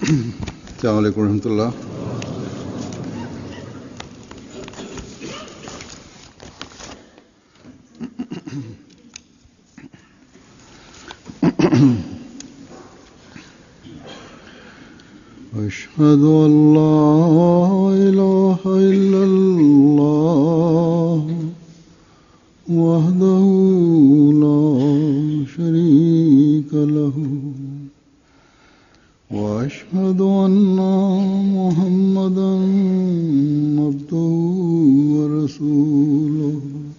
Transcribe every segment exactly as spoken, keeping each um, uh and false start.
السلام علیکم ورحمۃ اللہ. أشهد أن لا إله إلا الله وحده لا شريك له وأشهد أن محمدا عبده ورسوله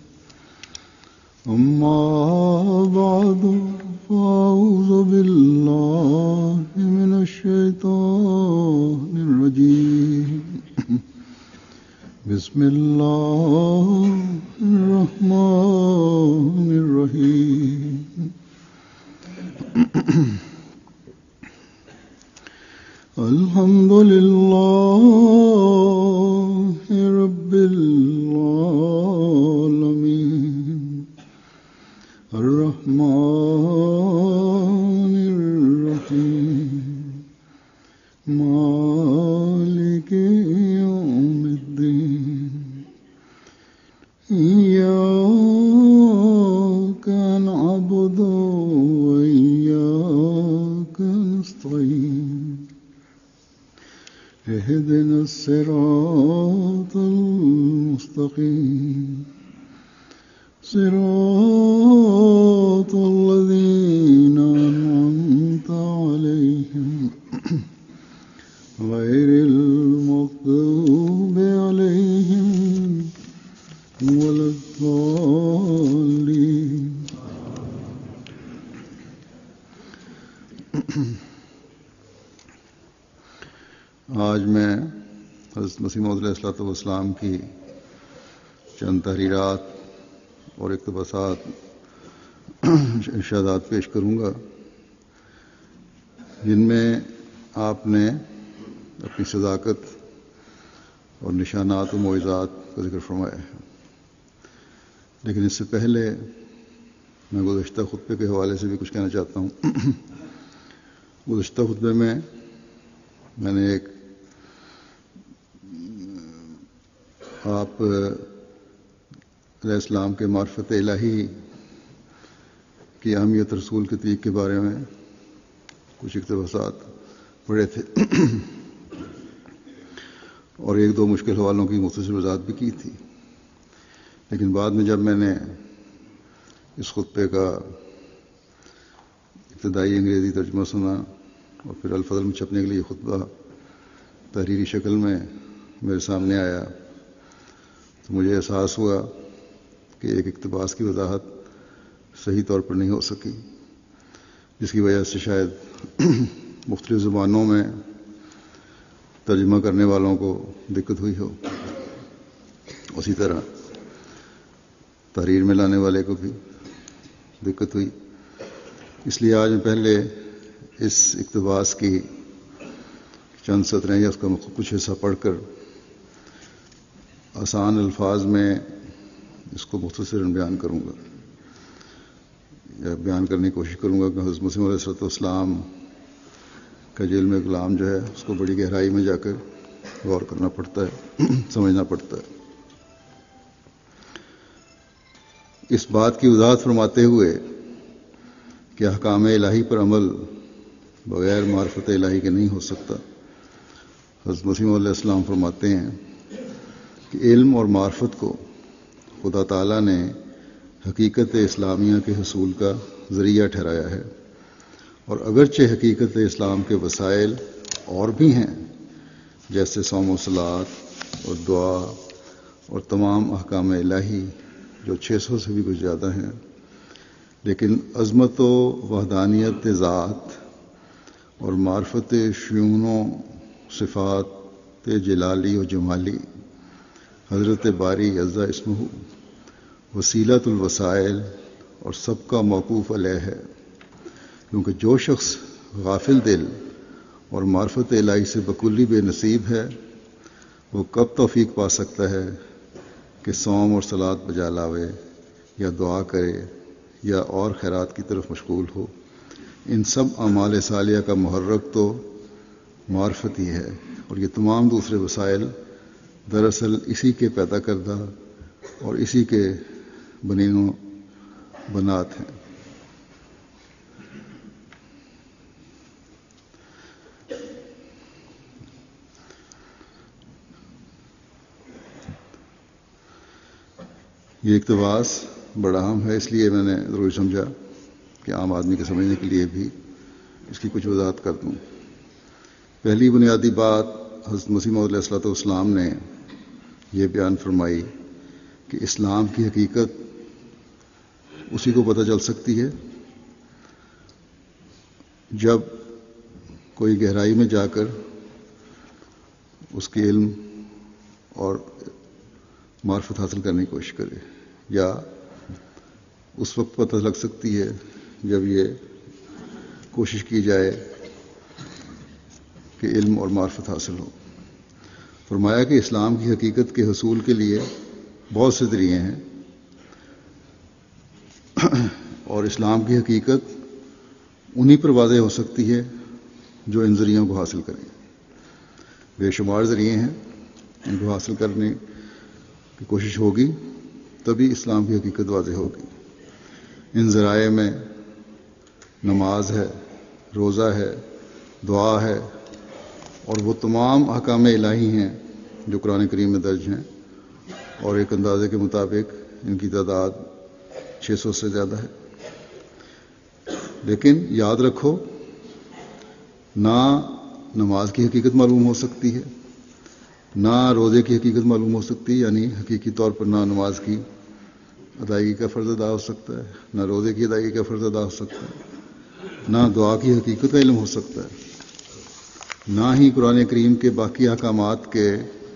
أما بعد فأعوذ بالله من الشيطان الرجيم بسم الله الرحمن الرحيم الحمد لله رب العالمين الرحمن الرحيم مالك يوم الدين إياك نعبد وإياك نستعين اهدنا الصراط المستقيم صراط الذين أنعمت عليهم غير المغضوب عليهم ولا الضالين. آج میں حضرت مسیح موعود علیہ الصلوۃ والسلام کی چند تحریرات اور اقتباسات ارشادات پیش کروں گا جن میں آپ نے اپنی صداقت اور نشانات و معجزات کا ذکر فرمایا ہے. لیکن اس سے پہلے میں گزشتہ خطبے کے حوالے سے بھی کچھ کہنا چاہتا ہوں. گزشتہ خطبے میں میں نے ایک آپ علیہ السلام کے معرفت الہی کی اہمیت رسول کے طریق کے بارے میں کچھ اقتباسات پڑھے تھے اور ایک دو مشکل حوالوں کی مختصر وضاحت بھی کی تھی. لیکن بعد میں جب میں نے اس خطبے کا ابتدائی انگریزی ترجمہ سنا اور پھر الفضل میں چھپنے کے لیے خطبہ تحریری شکل میں میرے سامنے آیا تو مجھے احساس ہوا کہ ایک اقتباس کی وضاحت صحیح طور پر نہیں ہو سکی، جس کی وجہ سے شاید مختلف زبانوں میں ترجمہ کرنے والوں کو دقت ہوئی ہو، اسی طرح تحریر میں لانے والے کو بھی دقت ہوئی. اس لیے آج میں پہلے اس اقتباس کی چند سطریں یا اس کا کچھ حصہ پڑھ کر آسان الفاظ میں اس کو مختصراً بیان کروں گا یا بیان کرنے کی کوشش کروں گا کہ حضرت مسیح علیہ السلام کا جو علم کلام جو ہے اس کو بڑی گہرائی میں جا کر غور کرنا پڑتا ہے، سمجھنا پڑتا ہے. اس بات کی وضاحت فرماتے ہوئے کہ احکام الہی پر عمل بغیر معرفت الہی کے نہیں ہو سکتا، حضرت مسیح علیہ السلام فرماتے ہیں کہ علم اور معرفت کو خدا تعالیٰ نے حقیقت اسلامیہ کے حصول کا ذریعہ ٹھہرایا ہے، اور اگرچہ حقیقت اسلام کے وسائل اور بھی ہیں جیسے صوم و صلات اور دعا اور تمام احکام الہی جو چھ سو سے بھی کچھ زیادہ ہیں، لیکن عظمت و وحدانیت ذات اور معرفت شیون و صفات جلالی و جمالی حضرت باری عز اسمہ وسیلۃ الوسائل اور سب کا موقوف علیہ ہے، کیونکہ جو شخص غافل دل اور معرفت الہی سے بکلی بے نصیب ہے وہ کب توفیق پا سکتا ہے کہ صوم اور صلات بجا لاوے یا دعا کرے یا اور خیرات کی طرف مشغول ہو. ان سب اعمال صالحہ کا محرک تو معرفت ہی ہے، اور یہ تمام دوسرے وسائل دراصل اسی کے پیدا کردہ اور اسی کے بنین و بنات ہیں۔ یہ اقتباس بڑا اہم ہے، اس لیے میں نے ضروری سمجھا کہ عام آدمی کے سمجھنے کے لیے بھی اس کی کچھ وضاحت کر دوں۔ پہلی بنیادی بات، حضرت مسیح موعود علیہ الصلوۃ والسلام نے یہ بیان فرمائی کہ اسلام کی حقیقت اسی کو پتہ چل سکتی ہے جب کوئی گہرائی میں جا کر اس کے علم اور معرفت حاصل کرنے کی کوشش کرے، یا اس وقت پتہ لگ سکتی ہے جب یہ کوشش کی جائے کہ علم اور معرفت حاصل ہو۔ فرمایا کہ اسلام کی حقیقت کے حصول کے لیے بہت سے ذریعے ہیں، اور اسلام کی حقیقت انہی پر واضح ہو سکتی ہے جو ان ذریعوں کو حاصل کریں۔ بے شمار ذریعے ہیں، ان کو حاصل کرنے کی کوشش ہوگی تبھی اسلام کی حقیقت واضح ہوگی۔ ان ذرائع میں نماز ہے، روزہ ہے، دعا ہے، اور وہ تمام احکام الہی ہیں جو قرآن کریم میں درج ہیں، اور ایک اندازے کے مطابق ان کی تعداد چھ سو سے زیادہ ہے۔ لیکن یاد رکھو، نہ نماز کی حقیقت معلوم ہو سکتی ہے، نہ روزے کی حقیقت معلوم ہو سکتی، یعنی حقیقی طور پر نہ نماز کی ادائیگی کا فرض ادا ہو سکتا ہے، نہ روزے کی ادائیگی کا فرض ادا ہو سکتا ہے، نہ دعا کی حقیقت کا علم ہو سکتا ہے، نہ ہی قرآن کریم کے باقی احکامات کے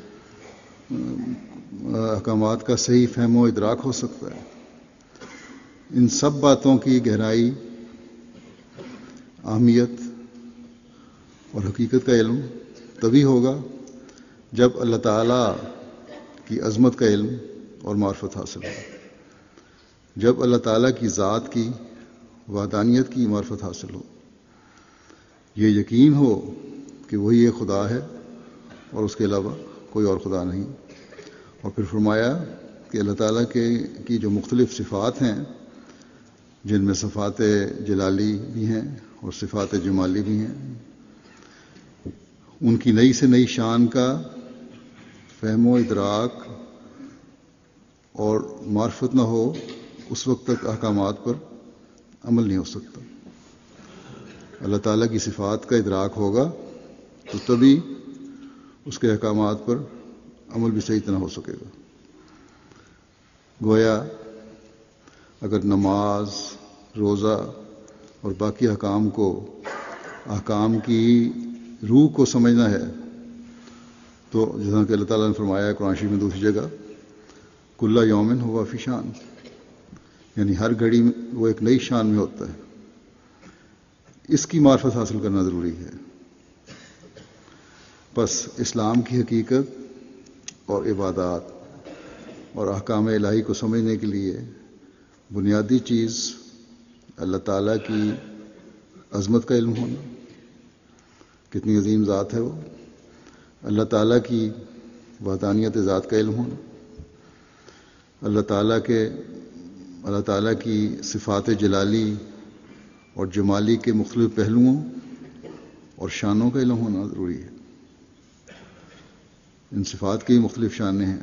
احکامات کا صحیح فہم و ادراک ہو سکتا ہے۔ ان سب باتوں کی گہرائی، اہمیت اور حقیقت کا علم تبھی ہوگا جب اللہ تعالیٰ کی عظمت کا علم اور معرفت حاصل ہو، جب اللہ تعالیٰ کی ذات کی وحدانیت کی معرفت حاصل ہو، یہ یقین ہو کہ وہی ایک خدا ہے اور اس کے علاوہ کوئی اور خدا نہیں۔ اور پھر فرمایا کہ اللہ تعالیٰ کے کی جو مختلف صفات ہیں، جن میں صفات جلالی بھی ہیں اور صفات جمالی بھی ہیں، ان کی نئی سے نئی شان کا فہم و ادراک اور معرفت نہ ہو، اس وقت تک احکامات پر عمل نہیں ہو سکتا۔ اللہ تعالیٰ کی صفات کا ادراک ہوگا تو تبھی اس کے احکامات پر عمل بھی صحیح طرح ہو سکے گا۔ گویا اگر نماز، روزہ اور باقی احکام کو احکام کی روح کو سمجھنا ہے تو جیسا کہ اللہ تعالیٰ نے فرمایا ہے قرآن شریف میں دوسری جگہ، کل یومن ہوا فی شان، یعنی ہر گھڑی میں وہ ایک نئی شان میں ہوتا ہے۔ اس کی معرفت حاصل کرنا ضروری ہے۔ بس اسلام کی حقیقت اور عبادات اور احکام الہی کو سمجھنے کے لیے بنیادی چیز اللہ تعالیٰ کی عظمت کا علم ہونا، کتنی عظیم ذات ہے وہ، اللہ تعالیٰ کی وحدانیت ذات کا علم ہونا، اللہ تعالیٰ کے اللہ تعالیٰ کی صفات جلالی اور جمالی کے مختلف پہلوؤں اور شانوں کا علم ہونا ضروری ہے۔ ان صفات کی مختلف شانیں ہیں،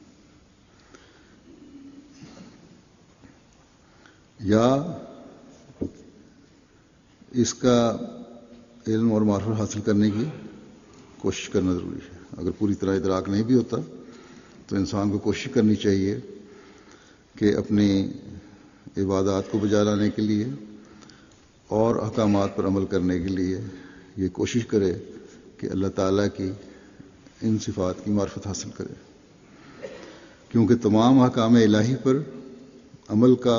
یا اس کا علم اور معرفت حاصل کرنے کی کوشش کرنا ضروری ہے۔ اگر پوری طرح ادراک نہیں بھی ہوتا تو انسان کو کوشش کرنی چاہیے کہ اپنی عبادات کو بجا لانے کے لیے اور احکامات پر عمل کرنے کے لیے یہ کوشش کرے کہ اللہ تعالیٰ کی ان صفات کی معرفت حاصل کرے، کیونکہ تمام احکام الہی پر عمل کا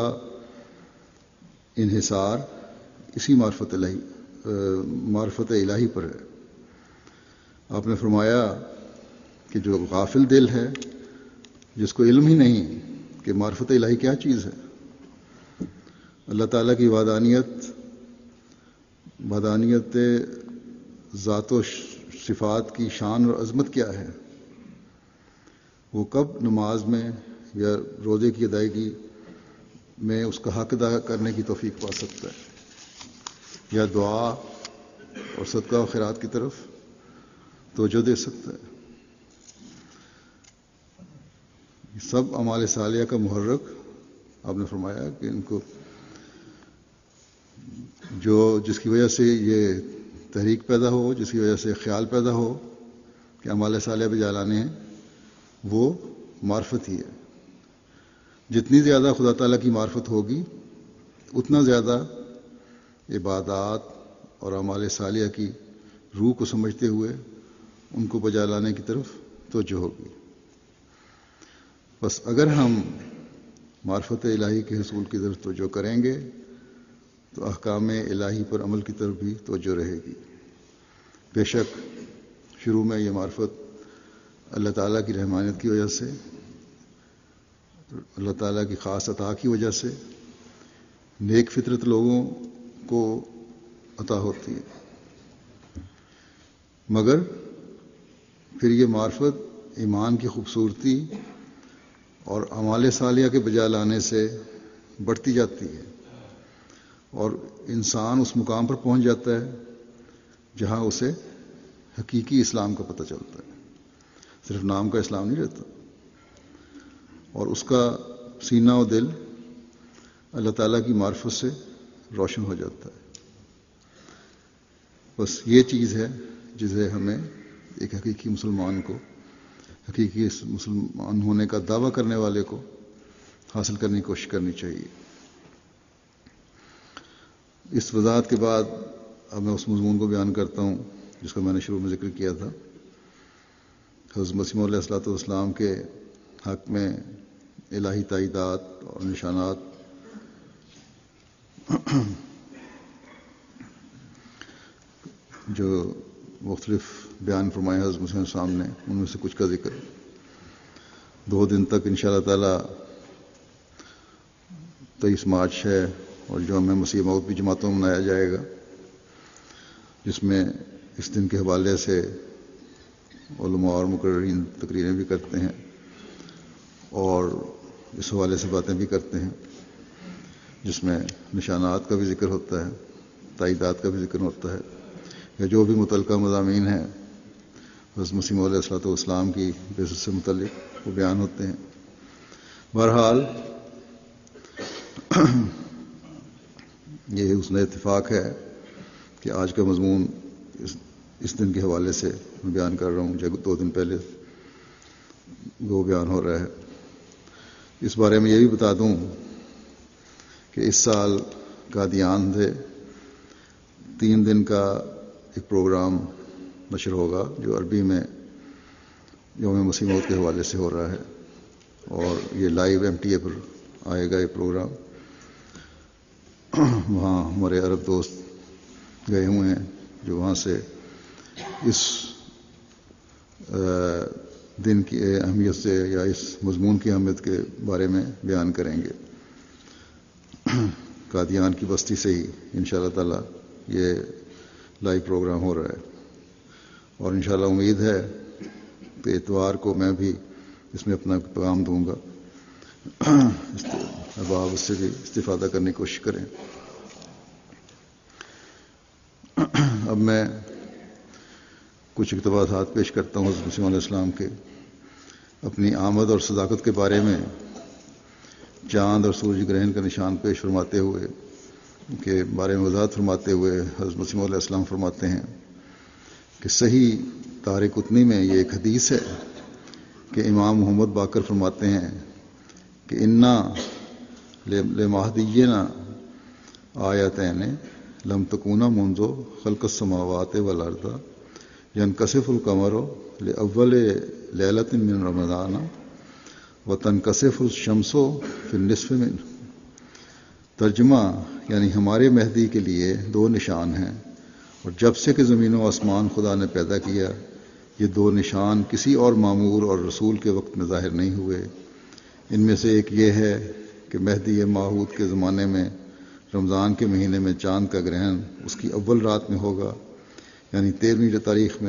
انحصار اسی معرفت الہی معرفت الہی پر ہے۔ آپ نے فرمایا کہ جو غافل دل ہے، جس کو علم ہی نہیں کہ معرفت الہی کیا چیز ہے، اللہ تعالیٰ کی وحدانیت وحدانیت ذات و صفات کی شان اور عظمت کیا ہے، وہ کب نماز میں یا روزے کی ادائیگی میں اس کا حق ادا کرنے کی توفیق پا سکتا ہے، یا دعا اور صدقہ و خیرات کی طرف توجہ دے سکتا ہے۔ سب اعمال صالحہ کا محرک آپ نے فرمایا کہ ان کو جو جس کی وجہ سے یہ تحریک پیدا ہو، جس کی وجہ سے خیال پیدا ہو کہ اعمال صالحہ پہ جلانے ہیں، وہ معرفت ہی ہے۔ جتنی زیادہ خدا تعالیٰ کی معرفت ہوگی اتنا زیادہ عبادات اور اعمال صالحہ کی روح کو سمجھتے ہوئے ان کو بجا لانے کی طرف توجہ ہوگی۔ بس اگر ہم معرفت الہی کے حصول کی طرف توجہ کریں گے تو احکام الہی پر عمل کی طرف بھی توجہ رہے گی۔ بے شک شروع میں یہ معرفت اللہ تعالیٰ کی رحمانیت کی وجہ سے، اللہ تعالیٰ کی خاص عطا کی وجہ سے نیک فطرت لوگوں کو عطا ہوتی ہے، مگر پھر یہ معرفت ایمان کی خوبصورتی اور اعمال صالحہ کے بجا لانے سے بڑھتی جاتی ہے، اور انسان اس مقام پر پہنچ جاتا ہے جہاں اسے حقیقی اسلام کا پتہ چلتا ہے، صرف نام کا اسلام نہیں رہتا، اور اس کا سینہ و دل اللہ تعالیٰ کی معرفت سے روشن ہو جاتا ہے۔ بس یہ چیز ہے جسے ہمیں ایک حقیقی مسلمان کو، حقیقی مسلمان ہونے کا دعویٰ کرنے والے کو حاصل کرنے کی کوشش کرنی چاہیے۔ اس وضاحت کے بعد اب میں اس مضمون کو بیان کرتا ہوں جس کا میں نے شروع میں ذکر کیا تھا، حضرت مسیح علیہ الصلوۃ والسلام کے حق میں الہی تائیدات اور نشانات جو مختلف بیان فرمائے حضرت مسیح علیہ السلام نے، ان میں سے کچھ کا ذکر دو دن تک انشاءاللہ تعالی تیئیس مارچ ہے اور جوم مسیح موعود بھی جماعتوں میں منایا جائے گا، جس میں اس دن کے حوالے سے علماء اور مقررین تقریریں بھی کرتے ہیں اور اس حوالے سے باتیں بھی کرتے ہیں، جس میں نشانات کا بھی ذکر ہوتا ہے، تائیدات کا بھی ذکر ہوتا ہے، یا جو بھی متعلقہ مضامین ہیں حضرت مسیح علیہ الصلوۃ والسلام کی بعثت سے متعلق وہ بیان ہوتے ہیں۔ بہرحال یہ حسن اتفاق ہے کہ آج کا مضمون اس اس دن کے حوالے سے میں بیان کر رہا ہوں، جب دو دن پہلے وہ بیان ہو رہا ہے۔ اس بارے میں یہ بھی بتا دوں کہ اس سال قادیان سے تین دن کا ایک پروگرام نشر ہوگا جو عربی میں یوم مسیح موعود کے حوالے سے ہو رہا ہے، اور یہ لائیو ایم ٹی اے پر آئے گا یہ پروگرام۔ وہاں ہمارے عرب دوست گئے ہوئے ہیں جو وہاں سے اس دن کی اہمیت سے یا اس مضمون کی اہمیت کے بارے میں بیان کریں گے۔ قادیان کی بستی سے ہی انشاءاللہ تعالی یہ لائیو پروگرام ہو رہا ہے، اور انشاءاللہ امید ہے کہ اتوار کو میں بھی اس میں اپنا پیغام دوں گا، احباب اس سے بھی استفادہ کرنے کی کوشش کریں۔ اب میں کچھ اقتباسات پیش کرتا ہوں حضرت مسیح علیہ السلام کے اپنی آمد اور صداقت کے بارے میں، چاند اور سورج گرہن کا نشان پیش فرماتے ہوئے کے بارے میں وضاحت فرماتے ہوئے حضرت مسیح علیہ السلام فرماتے ہیں کہ صحیح تاریخ اتنی میں یہ ایک حدیث ہے کہ امام محمد باقر فرماتے ہیں کہ انا لمہدینا آیتین لم تکونا منذ خلق السماوات والارض ینکسف القمر لاول لیلۃ من رمضان وتنکسف الشمس فی النصف من۔ ترجمہ یعنی ہمارے مہدی کے لیے دو نشان ہیں، اور جب سے کہ زمین و آسمان خدا نے پیدا کیا یہ دو نشان کسی اور معمور اور رسول کے وقت میں ظاہر نہیں ہوئے۔ ان میں سے ایک یہ ہے کہ مہدی موعود کے زمانے میں رمضان کے مہینے میں چاند کا گرہن اس کی اول رات میں ہوگا، یعنی تیرہویں تاریخ میں،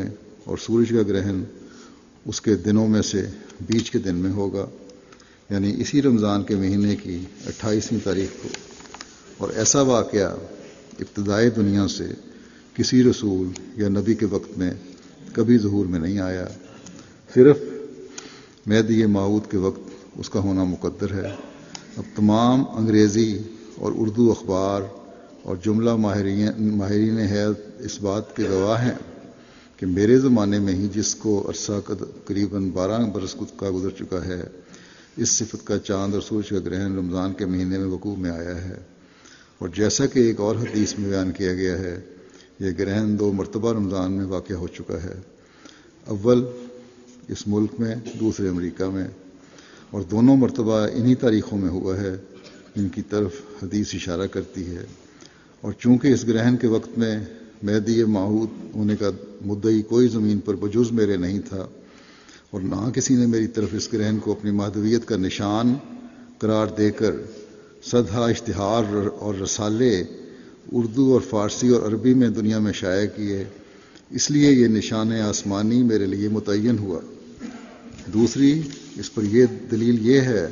اور سورج کا گرہن اس کے دنوں میں سے بیچ کے دن میں ہوگا، یعنی اسی رمضان کے مہینے کی اٹھائیسویں تاریخ کو۔ اور ایسا واقعہ ابتدائی دنیا سے کسی رسول یا نبی کے وقت میں کبھی ظہور میں نہیں آیا، صرف مہدی موعود کے وقت اس کا ہونا مقدر ہے۔ اب تمام انگریزی اور اردو اخبار اور جملہ ماہرین ماہرین حیات اس بات کے گواہ ہیں کہ میرے زمانے میں ہی جس کو عرصہ قریباً بارہ برس کا گزر چکا ہے، اس صفت کا چاند اور سورج کا گرہن رمضان کے مہینے میں وقوع میں آیا ہے۔ اور جیسا کہ ایک اور حدیث میں بیان کیا گیا ہے، یہ گرہن دو مرتبہ رمضان میں واقع ہو چکا ہے، اول اس ملک میں، دوسرے امریکہ میں، اور دونوں مرتبہ انہی تاریخوں میں ہوا ہے جن کی طرف حدیث اشارہ کرتی ہے۔ اور چونکہ اس گرہن کے وقت میں مہدی موعود ہونے کا مدعی کوئی زمین پر بجز میرے نہیں تھا، اور نہ کسی نے میری طرف اس گرہن کو اپنی مہدویت کا نشان قرار دے کر صدہا اشتہار اور رسالے اردو اور فارسی اور عربی میں دنیا میں شائع کیے، اس لیے یہ نشان آسمانی میرے لیے متعین ہوا۔ دوسری اس پر یہ دلیل یہ ہے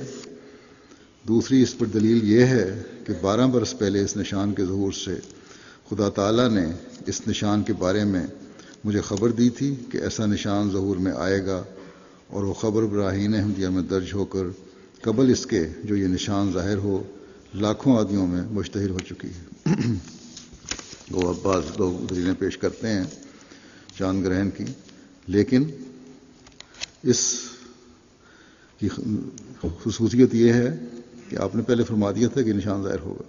دوسری اس پر دلیل یہ ہے کہ بارہ برس پہلے اس نشان کے ظہور سے خدا تعالیٰ نے اس نشان کے بارے میں مجھے خبر دی تھی کہ ایسا نشان ظہور میں آئے گا، اور وہ خبر براہین احمدیہ میں درج ہو کر قبل اس کے جو یہ نشان ظاہر ہو لاکھوں آدمیوں میں مشتہر ہو چکی ہے۔ وہ اب بعض لوگ دلیلیں پیش کرتے ہیں چاند گرہن کی، لیکن اس کی خصوصیت یہ ہے کہ آپ نے پہلے فرما دیا تھا کہ نشان ظاہر ہوگا۔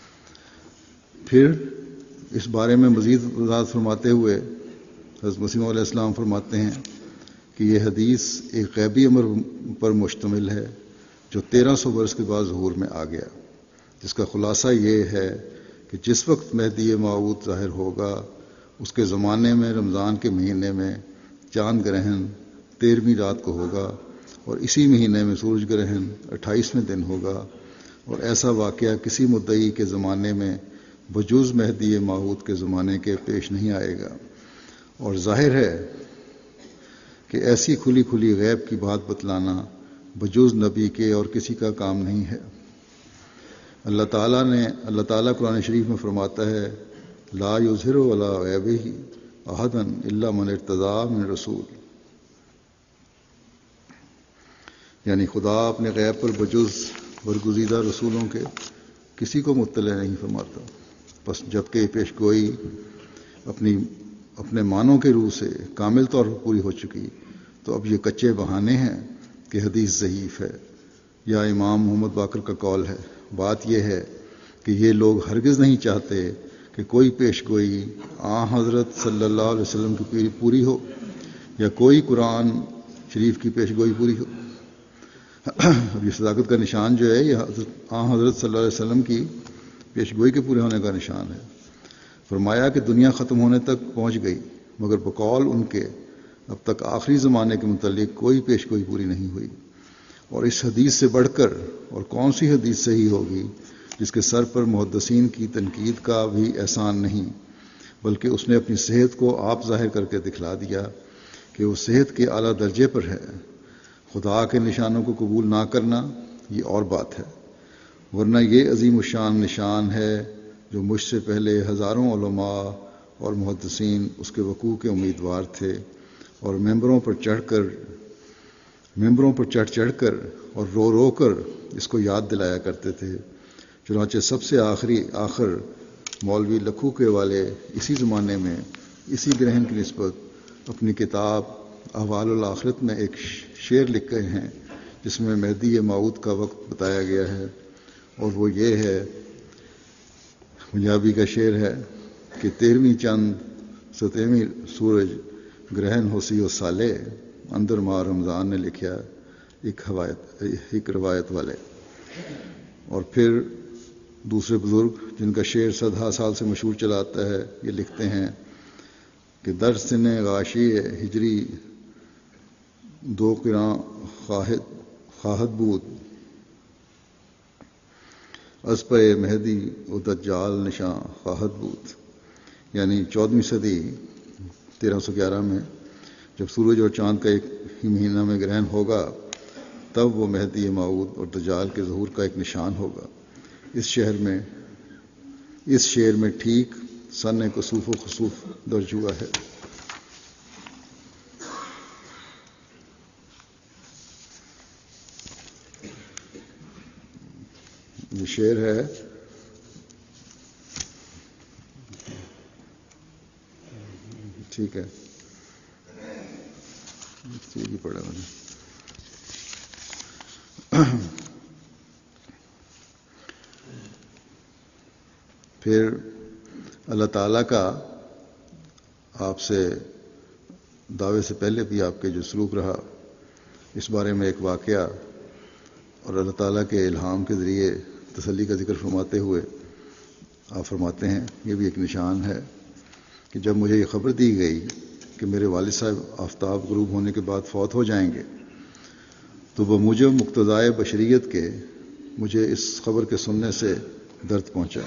پھر اس بارے میں مزید وضاحت فرماتے ہوئے حضرت مسیح علیہ السلام فرماتے ہیں کہ یہ حدیث ایک غیبی امر پر مشتمل ہے جو تیرہ سو برس کے بعد ظہور میں آ گیا، جس کا خلاصہ یہ ہے کہ جس وقت مہدی موعود ظاہر ہوگا اس کے زمانے میں رمضان کے مہینے میں چاند گرہن تیرہویں رات کو ہوگا، اور اسی مہینے میں سورج گرہن اٹھائیسویں دن ہوگا، اور ایسا واقعہ کسی مدعی کے زمانے میں بجوز مہدی موعود کے زمانے کے پیش نہیں آئے گا۔ اور ظاہر ہے کہ ایسی کھلی کھلی غیب کی بات بتلانا بجوز نبی کے اور کسی کا کام نہیں ہے۔ اللہ تعالیٰ نے اللہ تعالیٰ قرآن شریف میں فرماتا ہے، لا یظہر علی غیبہ احدا الا من ارتضی من رسول، یعنی خدا اپنے غیب پر بجز برگزیدہ رسولوں کے کسی کو مطلع نہیں فرماتا۔ بس جب کہ یہ پیش گوئی اپنی اپنے معنوں کے روح سے کامل طور پر پوری ہو چکی، تو اب یہ کچے بہانے ہیں کہ حدیث ضعیف ہے یا امام محمد باقر کا قول ہے۔ بات یہ ہے کہ یہ لوگ ہرگز نہیں چاہتے کہ کوئی پیش گوئی آن حضرت صلی اللہ علیہ وسلم کی پوری ہو یا کوئی قرآن شریف کی پیش گوئی پوری ہو۔ اب یہ صداقت کا نشان جو ہے یہ حضرت آن حضرت صلی اللہ علیہ وسلم کی پیش گوئی کے پورے ہونے کا نشان ہے۔ فرمایا کہ دنیا ختم ہونے تک پہنچ گئی، مگر بقول ان کے اب تک آخری زمانے کے متعلق کوئی پیش گوئی پوری نہیں ہوئی۔ اور اس حدیث سے بڑھ کر اور کون سی حدیث صحیح ہوگی جس کے سر پر محدثین کی تنقید کا بھی احسان نہیں، بلکہ اس نے اپنی صحت کو آپ ظاہر کر کے دکھلا دیا کہ وہ صحت کے اعلیٰ درجے پر ہے۔ خدا کے نشانوں کو قبول نہ کرنا یہ اور بات ہے، ورنہ یہ عظیم الشان نشان ہے جو مجھ سے پہلے ہزاروں علماء اور محدثین اس کے وقوع کے امیدوار تھے، اور ممبروں پر چڑھ کر ممبروں پر چڑھ چڑھ کر اور رو رو کر اس کو یاد دلایا کرتے تھے۔ چنانچہ سب سے آخری آخر مولوی لکھو کے والے اسی زمانے میں اسی گرہن کی نسبت اپنی کتاب احوال الآخرت میں ایک شعر لکھ گئے ہیں جس میں مہدی موعود کا وقت بتایا گیا ہے، اور وہ یہ ہے، پنجابی کا شعر ہے کہ تیرہویں چند ستیویں سورج گرہن ہوسی و سالے، اندر ماہ رمضان نے لکھا ایک روایت ایک روایت والے۔ اور پھر دوسرے بزرگ جن کا شعر صدہا سال سے مشہور چلا آتا ہے یہ لکھتے ہیں کہ در سن غاشی ہجری دو قراں خواہد خواہد بود، از پہ مہدی و دجال نشاں خواہد بود، یعنی چودہویں صدی تیرہ سو گیارہ میں جب سورج اور چاند کا ایک ہی مہینہ میں گرہن ہوگا تب وہ مہدی موعود اور دجال کے ظہور کا ایک نشان ہوگا۔ اس شہر میں اس شعر میں ٹھیک سن کسوف و خسوف درج ہوا ہے۔ یہ شعر ہے ٹھیک ہے، ٹھیک ہی پڑھا میں نے۔ پھر اللہ تعالیٰ کا آپ سے دعوے سے پہلے بھی آپ کے جو سلوک رہا اس بارے میں ایک واقعہ اور اللہ تعالیٰ کے الہام کے ذریعے تسلی کا ذکر فرماتے ہوئے آپ فرماتے ہیں یہ بھی ایک نشان ہے کہ جب مجھے یہ خبر دی گئی کہ میرے والد صاحب آفتاب غروب ہونے کے بعد فوت ہو جائیں گے تو بموجب مقتضائے بشریت کے مجھے اس خبر کے سننے سے درد پہنچا،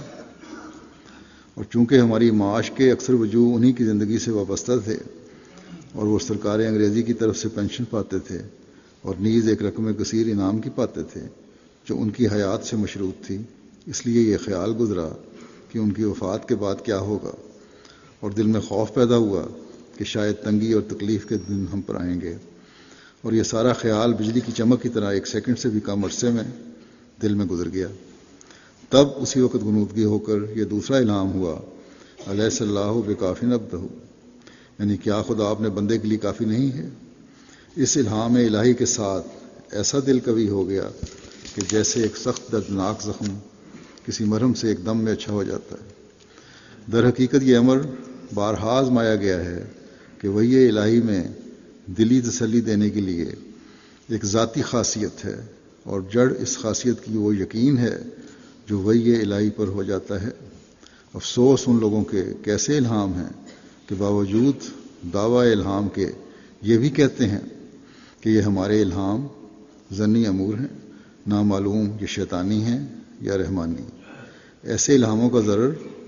اور چونکہ ہماری معاش کے اکثر وجوہ انہی کی زندگی سے وابستہ تھے اور وہ سرکار انگریزی کی طرف سے پینشن پاتے تھے اور نیز ایک رقم کثیر انعام کی پاتے تھے جو ان کی حیات سے مشروط تھی، اس لیے یہ خیال گزرا کہ ان کی وفات کے بعد کیا ہوگا، اور دل میں خوف پیدا ہوا کہ شاید تنگی اور تکلیف کے دن ہم پر آئیں گے، اور یہ سارا خیال بجلی کی چمک کی طرح ایک سیکنڈ سے بھی کم عرصے میں دل میں گزر گیا۔ تب اسی وقت غنودگی ہو کر یہ دوسرا الہام ہوا، الیس اللہ بکافٍ عبدہ، یعنی کیا خدا اپنے بندے کے لیے کافی نہیں ہے۔ اس الہام الہی کے ساتھ ایسا دل قوی ہو گیا کہ جیسے ایک سخت دردناک زخم کسی مرہم سے ایک دم میں اچھا ہو جاتا ہے۔ در حقیقت یہ امر بارہا آزمایا گیا ہے کہ وحی الہی میں دلی تسلی دینے کے لیے ایک ذاتی خاصیت ہے، اور جڑ اس خاصیت کی وہ یقین ہے جو وحی الہی پر ہو جاتا ہے۔ افسوس ان لوگوں کے کیسے الہام ہیں کہ باوجود دعویٰ الہام کے یہ بھی کہتے ہیں کہ یہ ہمارے الہام ظنی امور ہیں، نامعلوم یہ شیطانی ہیں یا رحمانی۔ ایسے الہاموں کا ضرر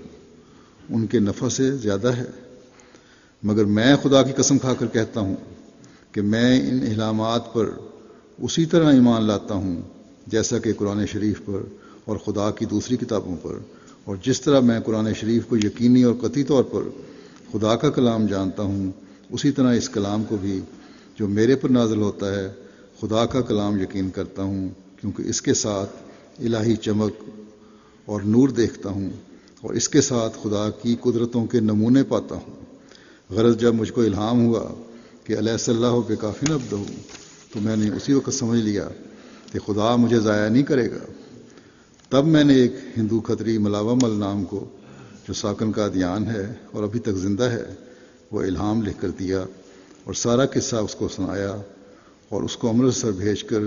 ان کے نفع سے زیادہ ہے، مگر میں خدا کی قسم کھا کر کہتا ہوں کہ میں ان الہامات پر اسی طرح ایمان لاتا ہوں جیسا کہ قرآن شریف پر اور خدا کی دوسری کتابوں پر، اور جس طرح میں قرآن شریف کو یقینی اور قطعی طور پر خدا کا کلام جانتا ہوں، اسی طرح اس کلام کو بھی جو میرے پر نازل ہوتا ہے خدا کا کلام یقین کرتا ہوں، کیونکہ اس کے ساتھ الہی چمک اور نور دیکھتا ہوں اور اس کے ساتھ خدا کی قدرتوں کے نمونے پاتا ہوں۔ غرض جب مجھ کو الہام ہوا کہ الیس اللہ بکافٍ عبدہ، تو میں نے اسی وقت سمجھ لیا کہ خدا مجھے ضائع نہیں کرے گا۔ تب میں نے ایک ہندو کھتری ملاوہ مل نام کو، جو ساکن کا ادیان ہے اور ابھی تک زندہ ہے، وہ الہام لکھ کر دیا اور سارا قصہ اس کو سنایا، اور اس کو امرتسر بھیج کر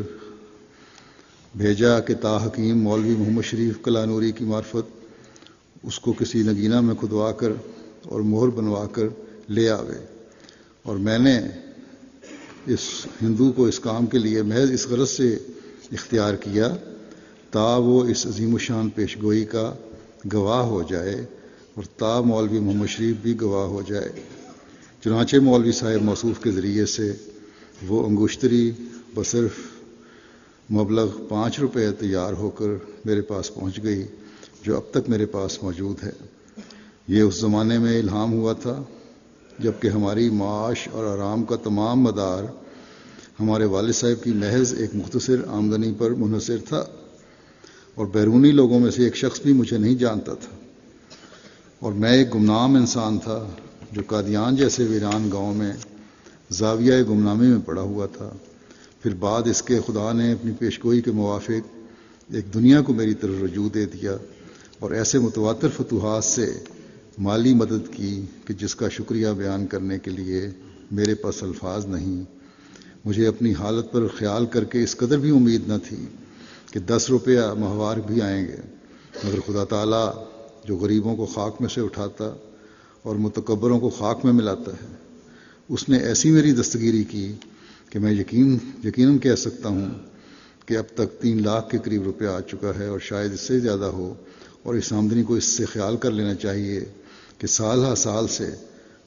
بھیجا کہ تا حکیم مولوی محمد شریف کلانوری کی معرفت اس کو کسی نگینہ میں کھدوا کر اور مہر بنوا کر لے آوے۔ اور میں نے اس ہندو کو اس کام کے لیے محض اس غرض سے اختیار کیا تا وہ اس عظیم الشان پیشگوئی کا گواہ ہو جائے اور تا مولوی محمد شریف بھی گواہ ہو جائے۔ چنانچہ مولوی صاحب موصوف کے ذریعے سے وہ انگشتری بصرف مبلغ پانچ روپے تیار ہو کر میرے پاس پہنچ گئی، جو اب تک میرے پاس موجود ہے۔ یہ اس زمانے میں الہام ہوا تھا جب کہ ہماری معاش اور آرام کا تمام مدار ہمارے والد صاحب کی محض ایک مختصر آمدنی پر منحصر تھا، اور بیرونی لوگوں میں سے ایک شخص بھی مجھے نہیں جانتا تھا، اور میں ایک گمنام انسان تھا جو قادیان جیسے ویران گاؤں میں زاویہ گمنامی میں پڑا ہوا تھا۔ پھر بعد اس کے خدا نے اپنی پیشگوئی کے موافق ایک دنیا کو میری طرف رجوع دے دیا اور ایسے متواتر فتوحات سے مالی مدد کی کہ جس کا شکریہ بیان کرنے کے لیے میرے پاس الفاظ نہیں۔ مجھے اپنی حالت پر خیال کر کے اس قدر بھی امید نہ تھی کہ دس روپیہ ماہوار بھی آئیں گے، مگر خدا تعالیٰ جو غریبوں کو خاک میں سے اٹھاتا اور متکبروں کو خاک میں ملاتا ہے، اس نے ایسی میری دستگیری کی کہ میں یقین یقیناً کہہ سکتا ہوں کہ اب تک تین لاکھ کے قریب روپیہ آ چکا ہے، اور شاید اس سے زیادہ ہو، اور اس آمدنی کو اس سے خیال کر لینا چاہیے کہ سال ہا سال سے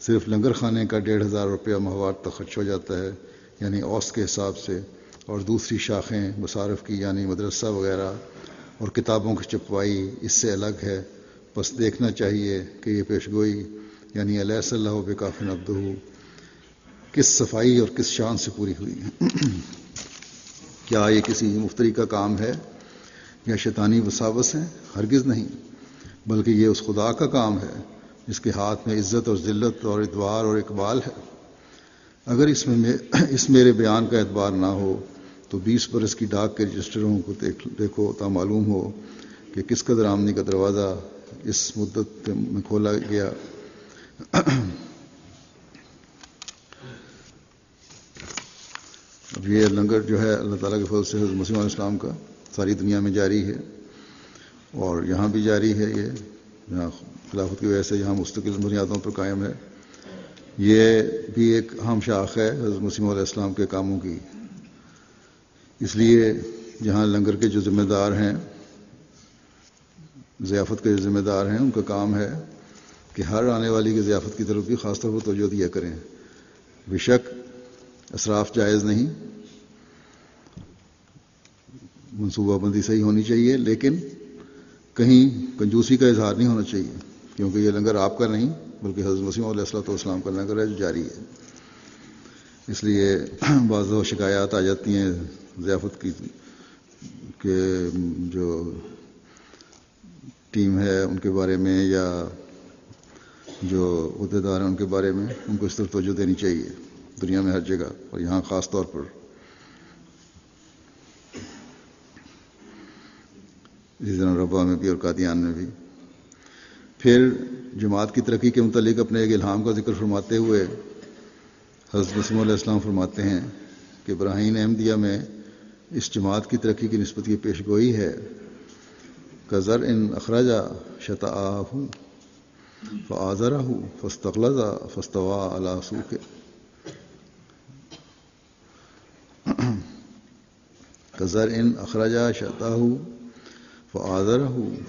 صرف لنگر خانے کا ڈیڑھ ہزار روپیہ ماہوار تک خرچ ہو جاتا ہے، یعنی اوسط کے حساب سے، اور دوسری شاخیں مصارف کی یعنی مدرسہ وغیرہ اور کتابوں کی چھپوائی اس سے الگ ہے۔ بس دیکھنا چاہیے کہ یہ پیشگوئی یعنی الیس اللہ بکافٍ عبدہ کس صفائی اور کس شان سے پوری ہوئی ہے۔ کیا یہ کسی مفتری کا کام ہے یا شیطانی وساوس ہیں؟ ہرگز نہیں، بلکہ یہ اس خدا کا کام ہے جس کے ہاتھ میں عزت اور ذلت اور ادوار اور اقبال ہے۔ اگر اس میں اس میرے بیان کا اعتبار نہ ہو تو بیس برس کی ڈاک کے رجسٹروں کو دیکھو تا معلوم ہو کہ کس قدر آمدنی کا دروازہ اس مدت میں کھولا گیا۔ اب یہ لنگر جو ہے اللہ تعالیٰ کے فضل سے حضرت مسیح علیہ السلام کا ساری دنیا میں جاری ہے، اور یہاں بھی جاری ہے۔ یہ یہاں خلافت کی وجہ سے یہاں مستقل بنیادوں پر قائم ہے۔ یہ بھی ایک اہم شاخ ہے حضرت مسیح علیہ السلام کے کاموں کی۔ اس لیے جہاں لنگر کے جو ذمہ دار ہیں، ضیافت کے جو ذمہ دار ہیں، ان کا کام ہے کہ ہر آنے والی کی ضیافت کی طرف بھی خاص طور پر توجہ دیا کریں۔ بے شک اسراف جائز نہیں، منصوبہ بندی صحیح ہونی چاہیے، لیکن کہیں کنجوسی کا اظہار نہیں ہونا چاہیے، کیونکہ یہ لنگر آپ کا نہیں بلکہ حضرت مسیح علیہ الصلوۃ والسلام کا لنگر ہے جو جاری ہے۔ اس لیے بعض شکایات آ جاتی ہیں ضیافت کی کہ جو ٹیم ہے ان کے بارے میں یا جو عہدیدار ہیں ان کے بارے میں، ان کو اس طرف توجہ دینی چاہیے دنیا میں ہر جگہ، اور یہاں خاص طور پر۔ اسی طرح ربا میں بھی اور قادیان میں بھی۔ پھر جماعت کی ترقی کے متعلق اپنے ایک الہام کا ذکر فرماتے ہوئے حضرت مسیح علیہ السلام فرماتے ہیں کہ براہین احمدیہ میں اس جماعت کی ترقی کی نسبت یہ پیش گوئی ہے کزر ان اخراجہ شطآہ فآزرہ فاستغلظ فاستوى علی سوقہ، کزر ان اخراجہ شطآہ فآزرہ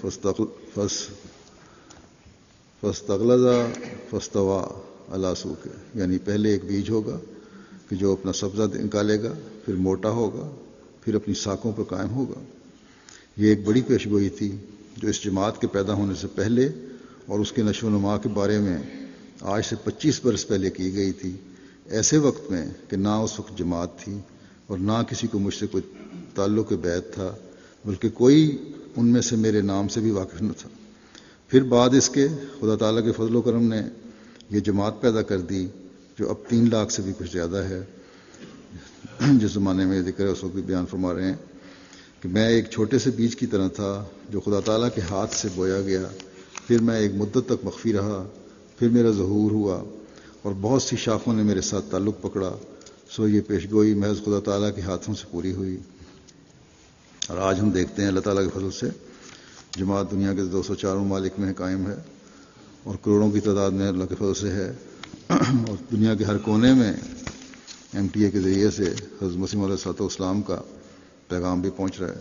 فاستغلظ فاستوى علی سوقہ، یعنی پہلے ایک بیج ہوگا کہ جو اپنا سبزہ نکالے گا، پھر موٹا ہوگا، پھر اپنی ساکھوں پر قائم ہوگا۔ یہ ایک بڑی پیشگوئی تھی جو اس جماعت کے پیدا ہونے سے پہلے اور اس کے نشو و نما کے بارے میں آج سے پچیس برس پہلے کی گئی تھی، ایسے وقت میں کہ نہ اس وقت جماعت تھی اور نہ کسی کو مجھ سے کوئی تعلق بیعت تھا، بلکہ کوئی ان میں سے میرے نام سے بھی واقف نہ تھا۔ پھر بعد اس کے خدا تعالیٰ کے فضل و کرم نے یہ جماعت پیدا کر دی جو اب تین لاکھ سے بھی کچھ زیادہ ہے۔ جس زمانے میں ذکر ہے اس وقت بھی بیان فرما رہے ہیں کہ میں ایک چھوٹے سے بیج کی طرح تھا جو خدا تعالیٰ کے ہاتھ سے بویا گیا، پھر میں ایک مدت تک مخفی رہا، پھر میرا ظہور ہوا اور بہت سی شاخوں نے میرے ساتھ تعلق پکڑا، سو یہ پیشگوئی محض خدا تعالیٰ کے ہاتھوں سے پوری ہوئی۔ اور آج ہم دیکھتے ہیں اللہ تعالیٰ کے فضل سے جماعت دنیا کے دو سو چار ممالک میں قائم ہے اور کروڑوں کی تعداد میں اللہ کے فضل سے ہے، اور دنیا کے ہر کونے میں ایم ٹی اے کے ذریعے سے حضرت مسیح علیہ الصلوۃ والسلام کا پیغام بھی پہنچ رہا ہے۔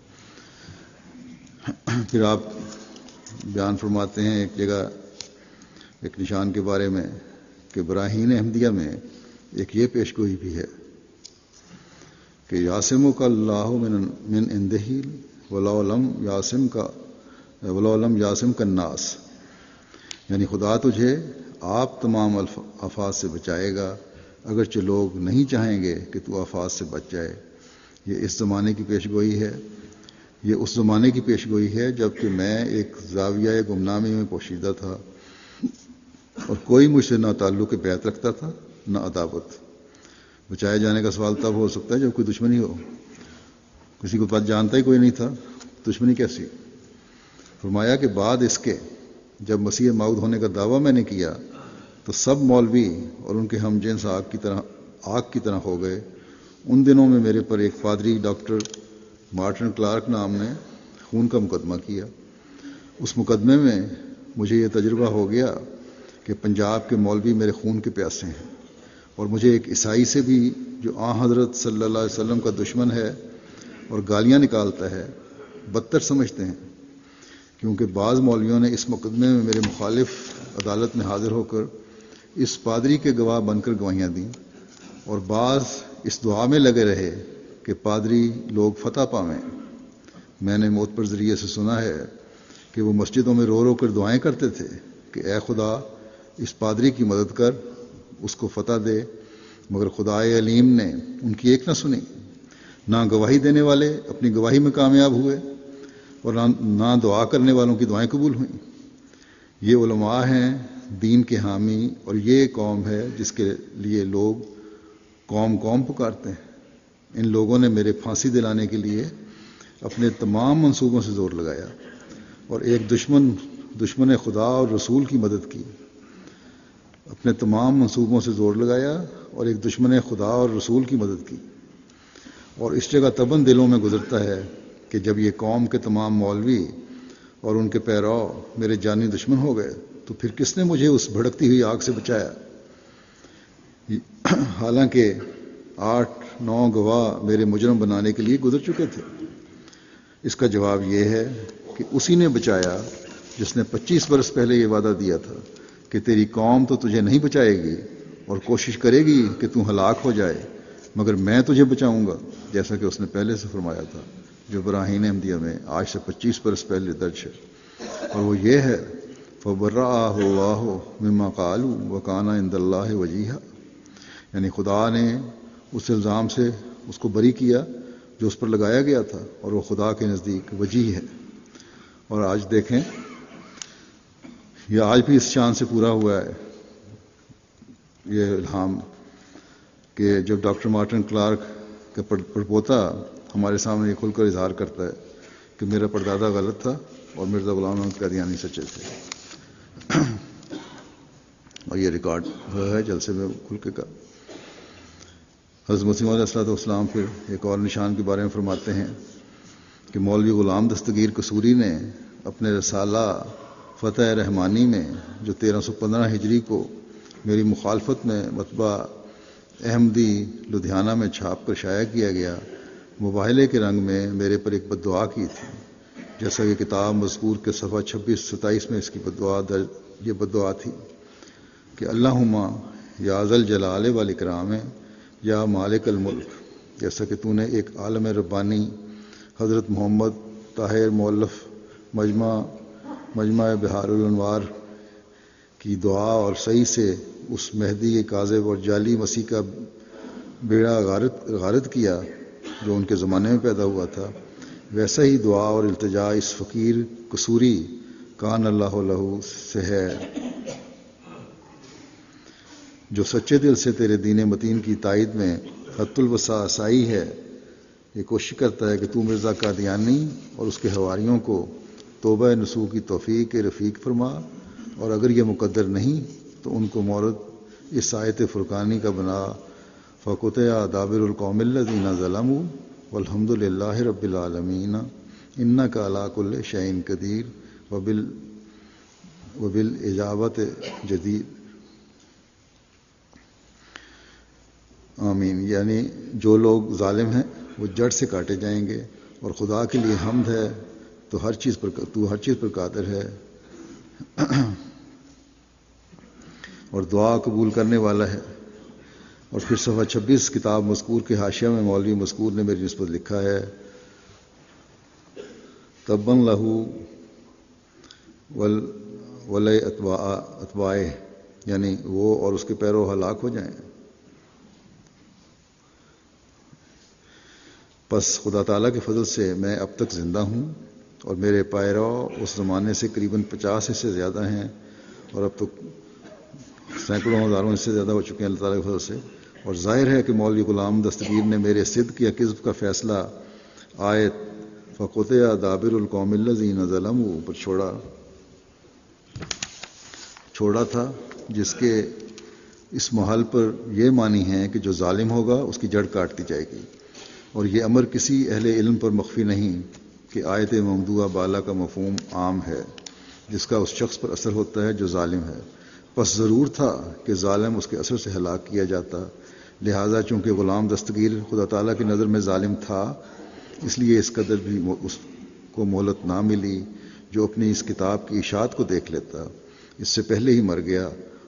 پھر آپ بیان فرماتے ہیں ایک جگہ ایک نشان کے بارے میں کہ براہین احمدیہ میں ایک یہ پیشگوئی بھی ہے کہ یاسم کا اللہ من من اندہ ولا لم یاسم کا ولا لم یاسم کا الناس، یعنی خدا تجھے آپ تمام آفات سے بچائے گا اگرچہ لوگ نہیں چاہیں گے کہ تو آفات سے بچ جائے۔ یہ اس زمانے کی پیشگوئی ہے، یہ اس زمانے کی پیشگوئی ہے جب کہ میں ایک زاویہ گمنامی میں پوشیدہ تھا اور کوئی مجھ سے نہ تعلق بیعت رکھتا تھا نہ عداوت۔ بچائے جانے کا سوال تب ہو سکتا ہے جب کوئی دشمنی ہو، کسی کو بات جانتا ہی کوئی نہیں تھا، دشمنی کیسی؟ فرمایا کہ بعد اس کے جب مسیح موعود ہونے کا دعویٰ میں نے کیا تو سب مولوی اور ان کے ہم جنس آگ کی طرح آگ کی طرح ہو گئے۔ ان دنوں میں میرے پر ایک پادری ڈاکٹر مارٹن کلارک نام نے خون کا مقدمہ کیا۔ اس مقدمے میں مجھے یہ تجربہ ہو گیا کہ پنجاب کے مولوی میرے خون کے پیاسے ہیں، اور مجھے ایک عیسائی سے بھی جو آن حضرت صلی اللہ علیہ وسلم کا دشمن ہے اور گالیاں نکالتا ہے بدتر سمجھتے ہیں، کیونکہ بعض مولویوں نے اس مقدمے میں میرے مخالف عدالت میں حاضر ہو کر اس پادری کے گواہ بن کر گواہیاں دیں، اور بعض اس دعا میں لگے رہے کہ پادری لوگ فتح پاویں۔ میں نے موت پر ذریعے سے سنا ہے کہ وہ مسجدوں میں رو رو کر دعائیں کرتے تھے کہ اے خدا اس پادری کی مدد کر، اس کو فتح دے، مگر خدائے علیم نے ان کی ایک نہ سنی۔ نہ گواہی دینے والے اپنی گواہی میں کامیاب ہوئے اور نہ دعا کرنے والوں کی دعائیں قبول ہوئیں۔ یہ علماء ہیں دین کے حامی، اور یہ قوم ہے جس کے لیے لوگ قوم قوم پکارتے ہیں۔ ان لوگوں نے میرے پھانسی دلانے کے لیے اپنے تمام منصوبوں سے زور لگایا اور ایک دشمن دشمن خدا اور رسول کی مدد کی اپنے تمام منصوبوں سے زور لگایا اور ایک دشمن خدا اور رسول کی مدد کی۔ اور اس جگہ تباً دلوں میں گزرتا ہے کہ جب یہ قوم کے تمام مولوی اور ان کے پیرو میرے جانی دشمن ہو گئے تو پھر کس نے مجھے اس بھڑکتی ہوئی آگ سے بچایا؟ حالانکہ آٹھ نو گواہ میرے مجرم بنانے کے لیے گزر چکے تھے۔ اس کا جواب یہ ہے کہ اسی نے بچایا جس نے پچیس برس پہلے یہ وعدہ دیا تھا کہ تیری قوم تو تجھے نہیں بچائے گی اور کوشش کرے گی کہ تو ہلاک ہو جائے، مگر میں تجھے بچاؤں گا، جیسا کہ اس نے پہلے سے فرمایا تھا، جو براہین احمدیہ میں آج سے پچیس برس پہلے درج ہے۔ اور وہ یہ ہے فَبَرَّأَهُ اللَّهُ مِمَّا قَالُوا وَكَانَ عِندَ اللَّهِ وَجِيهًا، یعنی خدا نے اس الزام سے اس کو بری کیا جو اس پر لگایا گیا تھا، اور وہ خدا کے نزدیک وجیح ہے۔ اور آج دیکھیں یہ آج بھی اس شان سے پورا ہوا ہے یہ الہام کہ جب ڈاکٹر مارٹن کلارک کا پڑپوتا ہمارے سامنے یہ کھل کر اظہار کرتا ہے کہ میرا پردادا غلط تھا اور مرزا غلام احمد قادیانی سچے تھے، اور یہ ریکارڈ ہے جلسے میں کھل کے کا۔ حضرت مسیح علیہ الصلوۃ والسلام پھر ایک اور نشان کے بارے میں فرماتے ہیں کہ مولوی غلام دستگیر قصوری نے اپنے رسالہ فتح رحمانی میں جو تیرہ سو پندرہ ہجری کو میری مخالفت میں مطبع احمدی لدھیانہ میں چھاپ کر شائع کیا گیا، مباہلے کے رنگ میں میرے پر ایک بددعا کی تھی، جیسا کہ کتاب مذکور کے صفحہ چھبیس ستائیس میں اس کی بددعا درج یہ بددعا تھی کہ اللہم یا ذل جلال والاکرام یا مالک الملک، جیسا کہ تو نے ایک عالم ربانی حضرت محمد طاہر مؤلف مجمع مجمع بحار الانوار کی دعا اور صحیح سے اس مہدی کاذب اور جعلی مسیح کا بیڑا غارت غارت کیا جو ان کے زمانے میں پیدا ہوا تھا، ویسا ہی دعا اور التجا اس فقیر قصوری کان اللہ لہو سے ہے جو سچے دل سے تیرے دین متین کی تائید میں حت الوسع سائی ہے۔ یہ کوشش کرتا ہے کہ تو مرزا قادیانی اور اس کے حواریوں کو توبہ نصوح کی توفیق رفیق فرما، اور اگر یہ مقدر نہیں تو ان کو مورد اس آیت فرقانی کا بنا فقطع دابر القوم الذین ظلموا والحمد للہ رب العالمین انک علی کل شیء قدیر وبال وبالاجابۃ جدیر۔ آمین۔ یعنی جو لوگ ظالم ہیں وہ جڑ سے کاٹے جائیں گے، اور خدا کے لیے حمد ہے تو ہر چیز پر تو ہر چیز پر قادر ہے اور دعا قبول کرنے والا ہے۔ اور پھر صفحہ چھبیس کتاب مذکور کے حاشیہ میں مولوی مذکور نے میری نسبت لکھا ہے تبن لہو ول ولی اتباعے، یعنی وہ اور اس کے پیرو ہلاک ہو جائیں۔ پس خدا تعالیٰ کے فضل سے میں اب تک زندہ ہوں، اور میرے پیرو اس زمانے سے قریباً پچاس اس سے زیادہ ہیں، اور اب تو سینکڑوں ہزاروں اس سے زیادہ ہو چکے ہیں اللہ تعالیٰ کے فضل سے۔ اور ظاہر ہے کہ مولوی غلام دستگیر نے میرے صدق یا کذب کا فیصلہ آیت فقطع دابر القوم الذین ظلموا پر چھوڑا چھوڑا تھا، جس کے اس محل پر یہ معنی ہے کہ جو ظالم ہوگا اس کی جڑ کاٹ دی جائے گی، اور یہ امر کسی اہل علم پر مخفی نہیں کہ آیت ممدوعہ بالا کا مفہوم عام ہے جس کا اس شخص پر اثر ہوتا ہے جو ظالم ہے، پس ضرور تھا کہ ظالم اس کے اثر سے ہلاک کیا جاتا، لہٰذا چونکہ غلام دستگیر خدا تعالیٰ کی نظر میں ظالم تھا اس لیے اس قدر بھی اس کو مہلت نہ ملی جو اپنی اس کتاب کی اشاعت کو دیکھ لیتا، اس سے پہلے ہی مر گیا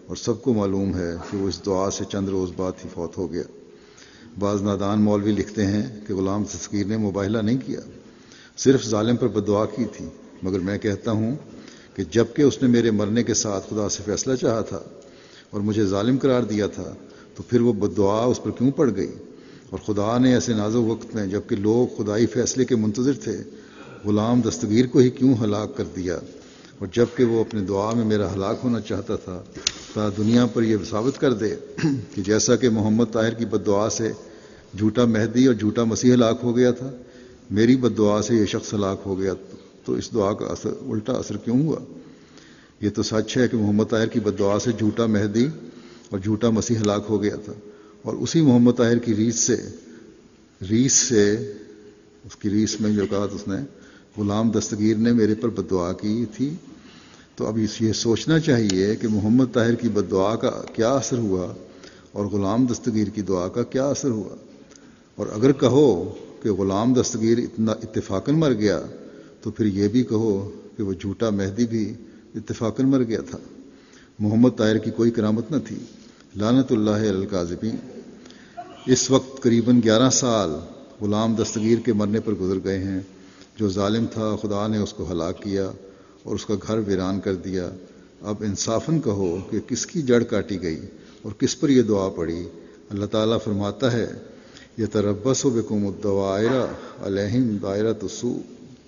اور سب کو معلوم ہے کہ وہ اس دعا سے چند روز بعد ہی فوت ہو گیا۔ بعض نادان مولوی لکھتے ہیں کہ غلام دستگیر نے مباہلہ نہیں کیا، صرف ظالم پر بددعا کی تھی، مگر میں کہتا ہوں کہ جب کہ اس نے میرے مرنے کے ساتھ خدا سے فیصلہ چاہا تھا اور مجھے ظالم قرار دیا تھا تو پھر وہ بددعا اس پر کیوں پڑ گئی؟ اور خدا نے ایسے نازک وقت میں جب کہ لوگ خدائی فیصلے کے منتظر تھے غلام دستگیر کو ہی کیوں ہلاک کر دیا؟ اور جب کہ وہ اپنے دعا میں میرا ہلاک ہونا چاہتا تھا تا دنیا پر یہ ثابت کر دے کہ جیسا کہ محمد طاہر کی بددعا سے جھوٹا مہدی اور جھوٹا مسیح ہلاک ہو گیا تھا، میری بددعا سے یہ شخص ہلاک ہو گیا، تو اس دعا کا اثر الٹا اثر کیوں ہوا؟ یہ تو سچ ہے کہ محمد طاہر کی بددعا سے جھوٹا مہدی اور جھوٹا مسیح ہلاک ہو گیا تھا، اور اسی محمد طاہر کی ریس سے ریس سے اس کی ریس میں جو کہا تو اس نے غلام دستگیر نے میرے پر بددعا کی تھی۔ تو اب یہ سوچنا چاہیے کہ محمد طاہر کی بددعا کا کیا اثر ہوا اور غلام دستگیر کی دعا کا کیا اثر ہوا۔ اور اگر کہو کہ غلام دستگیر اتنا اتفاقاً مر گیا تو پھر یہ بھی کہو کہ وہ جھوٹا مہدی بھی اتفاقاً مر گیا تھا۔ محمد طاہر کی کوئی کرامت نہ تھی، لعنت اللہ علی الکاذبین۔ اس وقت قریباً گیارہ سال غلام دستگیر کے مرنے پر گزر گئے ہیں۔ جو ظالم تھا خدا نے اس کو ہلاک کیا اور اس کا گھر ویران کر دیا۔ اب انصافاً کہو کہ کس کی جڑ کاٹی گئی اور کس پر یہ دعا پڑی؟ اللہ تعالیٰ فرماتا ہے یتربص بکم الدوائر علیہم دائرۃ السوء،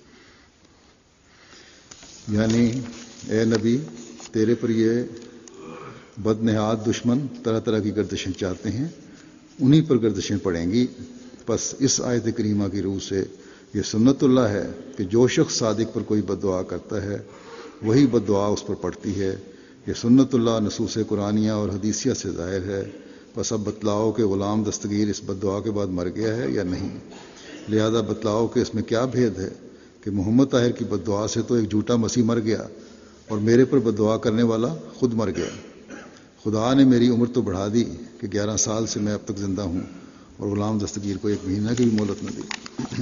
یعنی اے نبی تیرے پر یہ بدنہاد دشمن طرح طرح کی گردشیں چاہتے ہیں، انہی پر گردشیں پڑیں گی۔ پس اس آیت کریمہ کی روح سے یہ سنت اللہ ہے کہ جو شخص صادق پر کوئی بددعا کرتا ہے وہی بددعا اس پر پڑتی ہے۔ یہ سنت اللہ نصوص قرآنیہ اور حدیثیہ سے ظاہر ہے۔ پس اب بتلاؤ کہ غلام دستگیر اس بددعا کے بعد مر گیا ہے یا نہیں، لہذا بتلاؤ کہ اس میں کیا بھید ہے کہ محمد طاہر کی بددعا سے تو ایک جھوٹا مسیح مر گیا اور میرے پر بددعا کرنے والا خود مر گیا۔ خدا نے میری عمر تو بڑھا دی کہ گیارہ سال سے میں اب تک زندہ ہوں، اور غلام دستگیر کو ایک مہینہ کی بھی مہلت نہ دی۔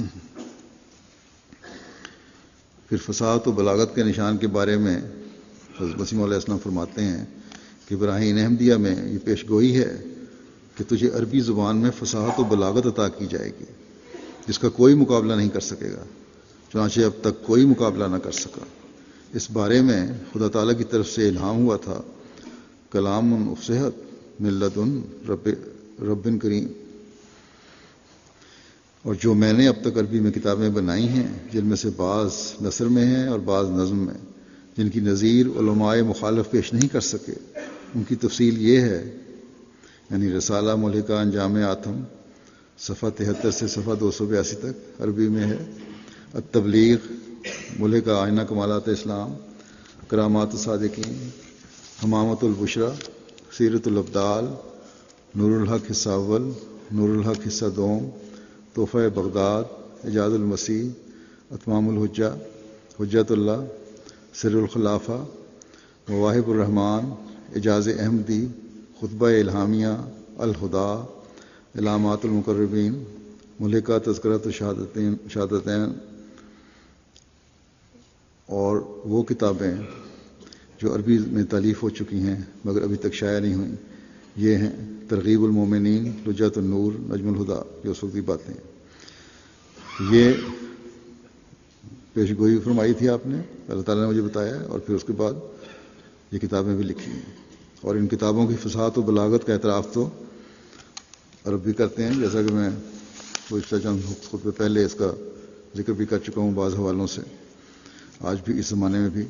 پھر فصاحت و بلاغت کے نشان کے بارے میں حضرت مسیح علیہ السلام فرماتے ہیں کہ ابراہیم احمدیہ میں یہ پیش گوئی ہے کہ تجھے عربی زبان میں فصاحت و بلاغت عطا کی جائے گی جس کا کوئی مقابلہ نہیں کر سکے گا، چنانچہ اب تک کوئی مقابلہ نہ کر سکا۔ اس بارے میں خدا تعالیٰ کی طرف سے الہام ہوا تھا، کلام افصحت من لدن رب رب کریم، اور جو میں نے اب تک عربی میں کتابیں بنائی ہیں جن میں سے بعض نثر میں ہیں اور بعض نظم میں، جن کی نظیر علماء مخالف پیش نہیں کر سکے، ان کی تفصیل یہ ہے، یعنی رسالہ ملحقہ انجام آتم صفحہ تہتر سے صفحہ دو سو بیاسی تک عربی میں ہے، التبلیغ ملحقہ آئینہ کمالات اسلام، کرامات الصادقین، حمامت البشرا، سیرت الابدال، نور الحق حصہ اول، نور الحق حصہ دوم، تحفہ بغداد، اعجاز المسیح، اتمام الحجہ، حجت اللہ، سر الخلافہ، مواہب الرحمن، اعجاز احمدی، خطبہ الہامیہ، الہدا، علامات المقربین، ملحقہ تذکرۃ الشہادتین شہادتین، اور وہ کتابیں جو عربی میں تالیف ہو چکی ہیں مگر ابھی تک شائع نہیں ہوئیں، یہ ہیں ترغیب المومنین، لجۃ النور، نجم الہدا، جو اس وقت کی باتیں ہیں۔ یہ پیش گوئی فرمائی تھی آپ نے، اللہ تعالیٰ نے مجھے بتایا ہے، اور پھر اس کے بعد یہ کتابیں بھی لکھی ہیں، اور ان کتابوں کی فصاحت و بلاغت کا اعتراف تو عرب بھی کرتے ہیں، جیسا کہ میں گزشتہ چند خطبے پہلے اس کا ذکر بھی کر چکا ہوں بعض حوالوں سے، آج بھی اس زمانے میں بھی۔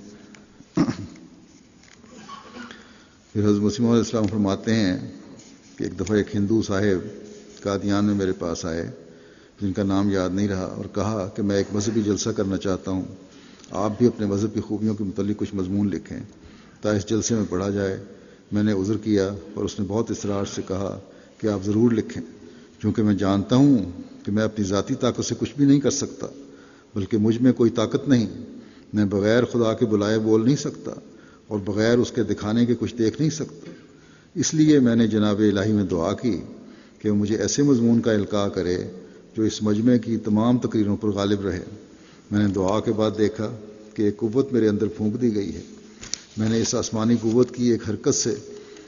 پھر حضرت مسیح علیہ السلام فرماتے ہیں کہ ایک دفعہ ایک ہندو صاحب قادیان میں میرے پاس آئے جن کا نام یاد نہیں رہا، اور کہا کہ میں ایک مذہبی جلسہ کرنا چاہتا ہوں، آپ بھی اپنے مذہب کی خوبیوں کے متعلق کچھ مضمون لکھیں تا اس جلسے میں پڑھا جائے۔ میں نے عذر کیا اور اس نے بہت اصرار سے کہا کہ آپ ضرور لکھیں، چونکہ میں جانتا ہوں کہ میں اپنی ذاتی طاقت سے کچھ بھی نہیں کر سکتا، بلکہ مجھ میں کوئی طاقت نہیں، میں بغیر خدا کے بلائے بول نہیں سکتا اور بغیر اس کے دکھانے کے کچھ دیکھ نہیں سکتا۔ اس لیے میں نے جناب الہی میں دعا کی کہ وہ مجھے ایسے مضمون کا القاء کرے جو اس مجمع کی تمام تقریروں پر غالب رہے۔ میں نے دعا کے بعد دیکھا کہ ایک قوت میرے اندر پھونک دی گئی ہے۔ میں نے اس آسمانی قوت کی ایک حرکت سے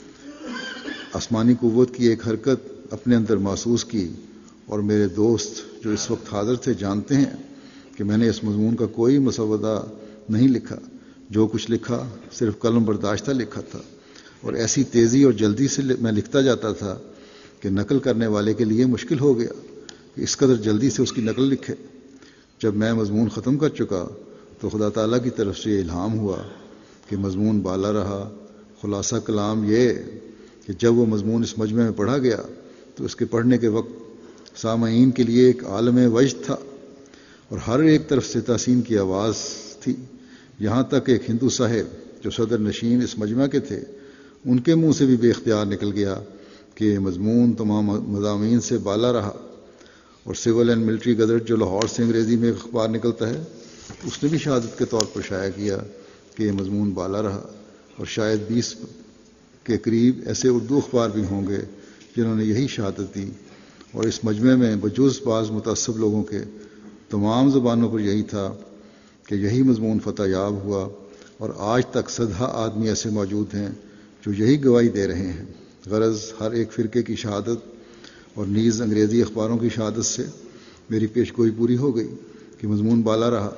آسمانی قوت کی ایک حرکت اپنے اندر محسوس کی، اور میرے دوست جو اس وقت حاضر تھے جانتے ہیں کہ میں نے اس مضمون کا کوئی مسودہ نہیں لکھا، جو کچھ لکھا صرف قلم برداشتہ لکھا تھا، اور ایسی تیزی اور جلدی سے میں لکھتا جاتا تھا کہ نقل کرنے والے کے لیے مشکل ہو گیا کہ اس قدر جلدی سے اس کی نقل لکھے۔ جب میں مضمون ختم کر چکا تو خدا تعالیٰ کی طرف سے الہام ہوا کہ مضمون بالا رہا۔ خلاصہ کلام یہ کہ جب وہ مضمون اس مجمع میں پڑھا گیا تو اس کے پڑھنے کے وقت سامعین کے لیے ایک عالم وجد تھا، اور ہر ایک طرف سے تحسین کی آواز تھی، یہاں تک ایک ہندو صاحب جو صدر نشین اس مجمع کے تھے، ان کے منہ سے بھی بے اختیار نکل گیا کہ یہ مضمون تمام مضامین سے بالا رہا۔ اور سول اینڈ ملٹری گزٹ جو لاہور سے انگریزی میں ایک اخبار نکلتا ہے، اس نے بھی شہادت کے طور پر شائع کیا کہ یہ مضمون بالا رہا، اور شاید بیس کے قریب ایسے اردو اخبار بھی ہوں گے جنہوں نے یہی شہادت دی، اور اس مجمع میں بجز بعض متعصب لوگوں کے تمام زبانوں پر یہی تھا کہ یہی مضمون فتح یاب ہوا، اور آج تک صدہا آدمی ایسے موجود ہیں جو یہی گواہی دے رہے ہیں۔ غرض ہر ایک فرقے کی شہادت اور نیز انگریزی اخباروں کی شہادت سے میری پیش گوئی پوری ہو گئی کہ مضمون بالا رہا۔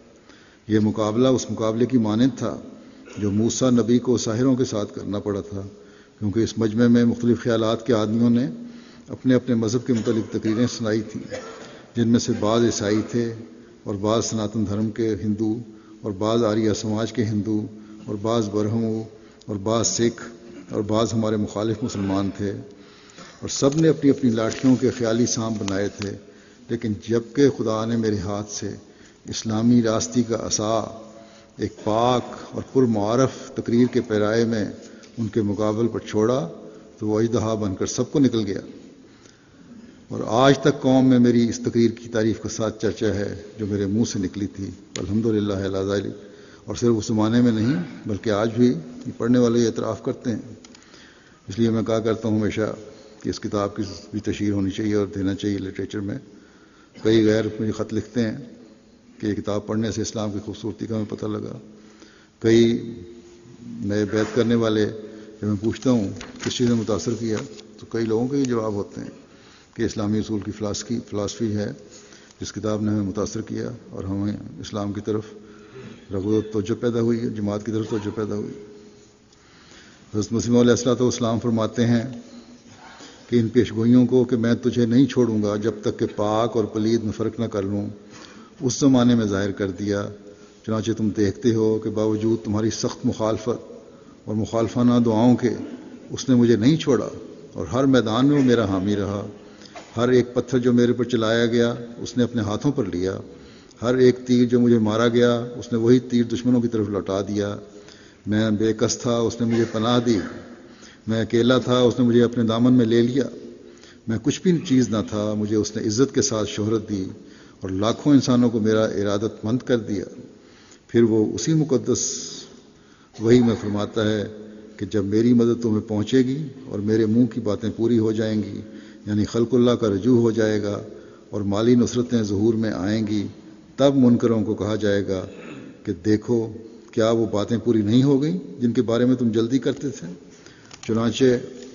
یہ مقابلہ اس مقابلے کی مانند تھا جو موسیٰ نبی کو ساحروں کے ساتھ کرنا پڑا تھا، کیونکہ اس مجمع میں مختلف خیالات کے آدمیوں نے اپنے اپنے مذہب کے متعلق تقریریں سنائی تھیں، جن میں سے بعض عیسائی تھے اور بعض سناتن دھرم کے ہندو، اور بعض آریہ سماج کے ہندو، اور بعض برہمو، اور بعض سکھ، اور بعض ہمارے مخالف مسلمان تھے، اور سب نے اپنی اپنی لاٹھیوں کے خیالی سانپ بنائے تھے۔ لیکن جب کہ خدا نے میرے ہاتھ سے اسلامی راستی کا عصا ایک پاک اور پرمعارف تقریر کے پیرائے میں ان کے مقابل پر چھوڑا تو وہ اژدہا بن کر سب کو نکل گیا، اور آج تک قوم میں میری اس تقریر کی تعریف کا ساتھ چرچا ہے جو میرے منہ سے نکلی تھی، الحمدللہ علی ذالک۔ اور صرف اس زمانے میں نہیں بلکہ آج بھی یہ پڑھنے والے یہ اعتراف کرتے ہیں۔ اس لیے میں کہا کرتا ہوں ہمیشہ کہ اس کتاب کی بھی تشہیر ہونی چاہیے اور دینا چاہیے لٹریچر میں۔ کئی غیر مجھے خط لکھتے ہیں کہ یہ کتاب پڑھنے سے اسلام کی خوبصورتی کا ہمیں پتہ لگا۔ کئی نئے بیعت کرنے والے جب میں پوچھتا ہوں کس چیز نے متاثر کیا تو کئی لوگوں کے یہ جواب ہوتے ہیں کہ اسلامی اصول کی فلاسفی فلاسفی ہے جس کتاب نے ہمیں متاثر کیا اور ہمیں اسلام کی طرف رغبت توجہ پیدا ہوئی، جماعت کی طرف توجہ پیدا ہوئی۔ حضرت مسیح موعود علیہ الصلوۃ والسلام فرماتے ہیں کہ ان پیشگوئیوں کو کہ میں تجھے نہیں چھوڑوں گا جب تک کہ پاک اور پلید میں فرق نہ کر لوں، اس زمانے میں ظاہر کر دیا، چنانچہ تم دیکھتے ہو کہ باوجود تمہاری سخت مخالفت اور مخالفانہ دعاؤں کے اس نے مجھے نہیں چھوڑا، اور ہر میدان میں وہ میرا حامی رہا۔ ہر ایک پتھر جو میرے پر چلایا گیا اس نے اپنے ہاتھوں پر لیا، ہر ایک تیر جو مجھے مارا گیا اس نے وہی تیر دشمنوں کی طرف لوٹا دیا۔ میں بے کس تھا، اس نے مجھے پناہ دی، میں اکیلا تھا، اس نے مجھے اپنے دامن میں لے لیا، میں کچھ بھی چیز نہ تھا، مجھے اس نے عزت کے ساتھ شہرت دی اور لاکھوں انسانوں کو میرا ارادت مند کر دیا۔ پھر وہ اسی مقدس وحی میں فرماتا ہے کہ جب میری مدد تمہیں پہنچے گی اور میرے منہ کی باتیں پوری ہو جائیں گی، یعنی خلق اللہ کا رجوع ہو جائے گا اور مالی نصرتیں ظہور میں آئیں گی، تب منکروں کو کہا جائے گا کہ دیکھو کیا وہ باتیں پوری نہیں ہو گئیں جن کے بارے میں تم جلدی کرتے تھے؟ چنانچہ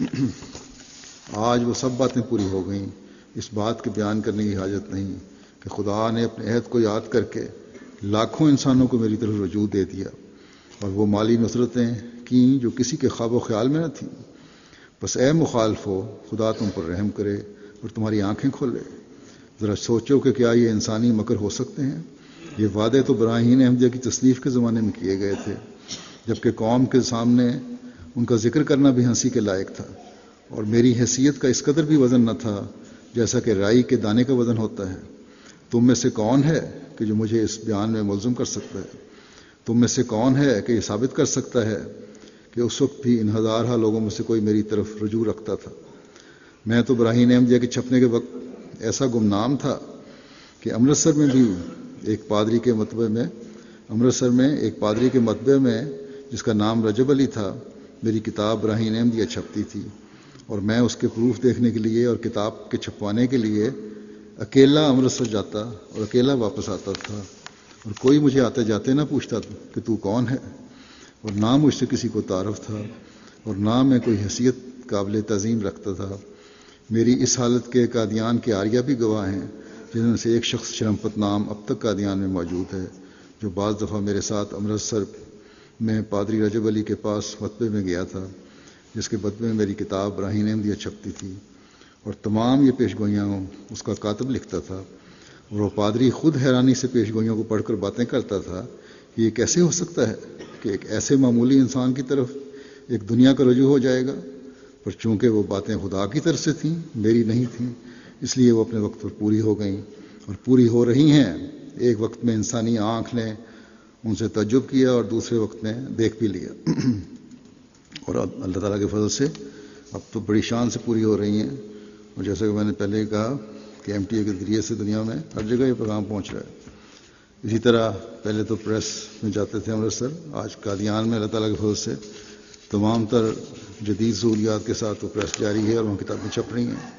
آج وہ سب باتیں پوری ہو گئیں۔ اس بات کے بیان کرنے کی حاجت نہیں کہ خدا نے اپنے عہد کو یاد کر کے لاکھوں انسانوں کو میری طرف رجوع دے دیا، اور وہ مالی نصرتیں کیں جو کسی کے خواب و خیال میں نہ تھیں۔ بس اے مخالف ہو، خدا تم پر رحم کرے اور تمہاری آنکھیں کھولے۔ ذرا سوچو کہ کیا یہ انسانی مکر ہو سکتے ہیں؟ یہ وعدے تو براہین احمدیہ کی تصنیف کے زمانے میں کیے گئے تھے، جبکہ قوم کے سامنے ان کا ذکر کرنا بھی ہنسی کے لائق تھا، اور میری حیثیت کا اس قدر بھی وزن نہ تھا جیسا کہ رائی کے دانے کا وزن ہوتا ہے۔ تم میں سے کون ہے کہ جو مجھے اس بیان میں ملزم کر سکتا ہے؟ تم میں سے کون ہے کہ یہ ثابت کر سکتا ہے کہ اس وقت بھی ان ہزارہ لوگوں میں سے کوئی میری طرف رجوع رکھتا تھا؟ میں تو براہین احمدیہ کے چھپنے کے وقت ایسا گمنام تھا کہ امرتسر میں بھی ایک پادری کے مطبع میں امرتسر میں ایک پادری کے مطبع میں جس کا نام رجب علی تھا، میری کتاب براہین احمدیہ چھپتی تھی، اور میں اس کے پروف دیکھنے کے لیے اور کتاب کے چھپوانے کے لیے اکیلا امرتسر جاتا اور اکیلا واپس آتا تھا، اور کوئی مجھے آتے جاتے نہ پوچھتا کہ تو کون ہے، اور نہ مجھ سے کسی کو تعارف تھا، اور نہ میں کوئی حیثیت قابل تعظیم رکھتا تھا۔ میری اس حالت کے قادیان کے آریہ بھی گواہ ہیں، جن میں سے ایک شخص شرمپت نام اب تک قادیان میں موجود ہے، جو بعض دفعہ میرے ساتھ امرتسر میں پادری رجب علی کے پاس مطبعے میں گیا تھا، جس کے مطبعے میں میری کتاب براہین احمدیہ چھپتی تھی، اور تمام یہ پیشگوئیاں اس کا کاتب لکھتا تھا، اور وہ پادری خود حیرانی سے پیشگوئیوں کو پڑھ کر باتیں کرتا تھا کہ یہ کیسے ہو سکتا ہے کہ ایک ایسے معمولی انسان کی طرف ایک دنیا کا رجوع ہو جائے گا، پر چونکہ وہ باتیں خدا کی طرف سے تھیں، میری نہیں تھیں، اس لیے وہ اپنے وقت پر پوری ہو گئیں اور پوری ہو رہی ہیں۔ ایک وقت میں انسانی آنکھ نے ان سے تعجب کیا اور دوسرے وقت میں دیکھ بھی لیا، اور اب اللہ تعالیٰ کے فضل سے اب تو بڑی شان سے پوری ہو رہی ہیں۔ اور جیسا کہ میں نے پہلے ہی کہا کہ ایم ٹی اے کے ذریعے سے دنیا میں ہر جگہ یہ پیغام پہنچ رہا ہے۔ اسی طرح پہلے تو پریس میں جاتے تھے امرتسر، آج قادیان میں اللہ تعالیٰ کے فضل سے تمام تر جدید سہولیات کے ساتھ وہ پریس جاری ہے اور وہاں کتابیں چھپ رہی ہیں۔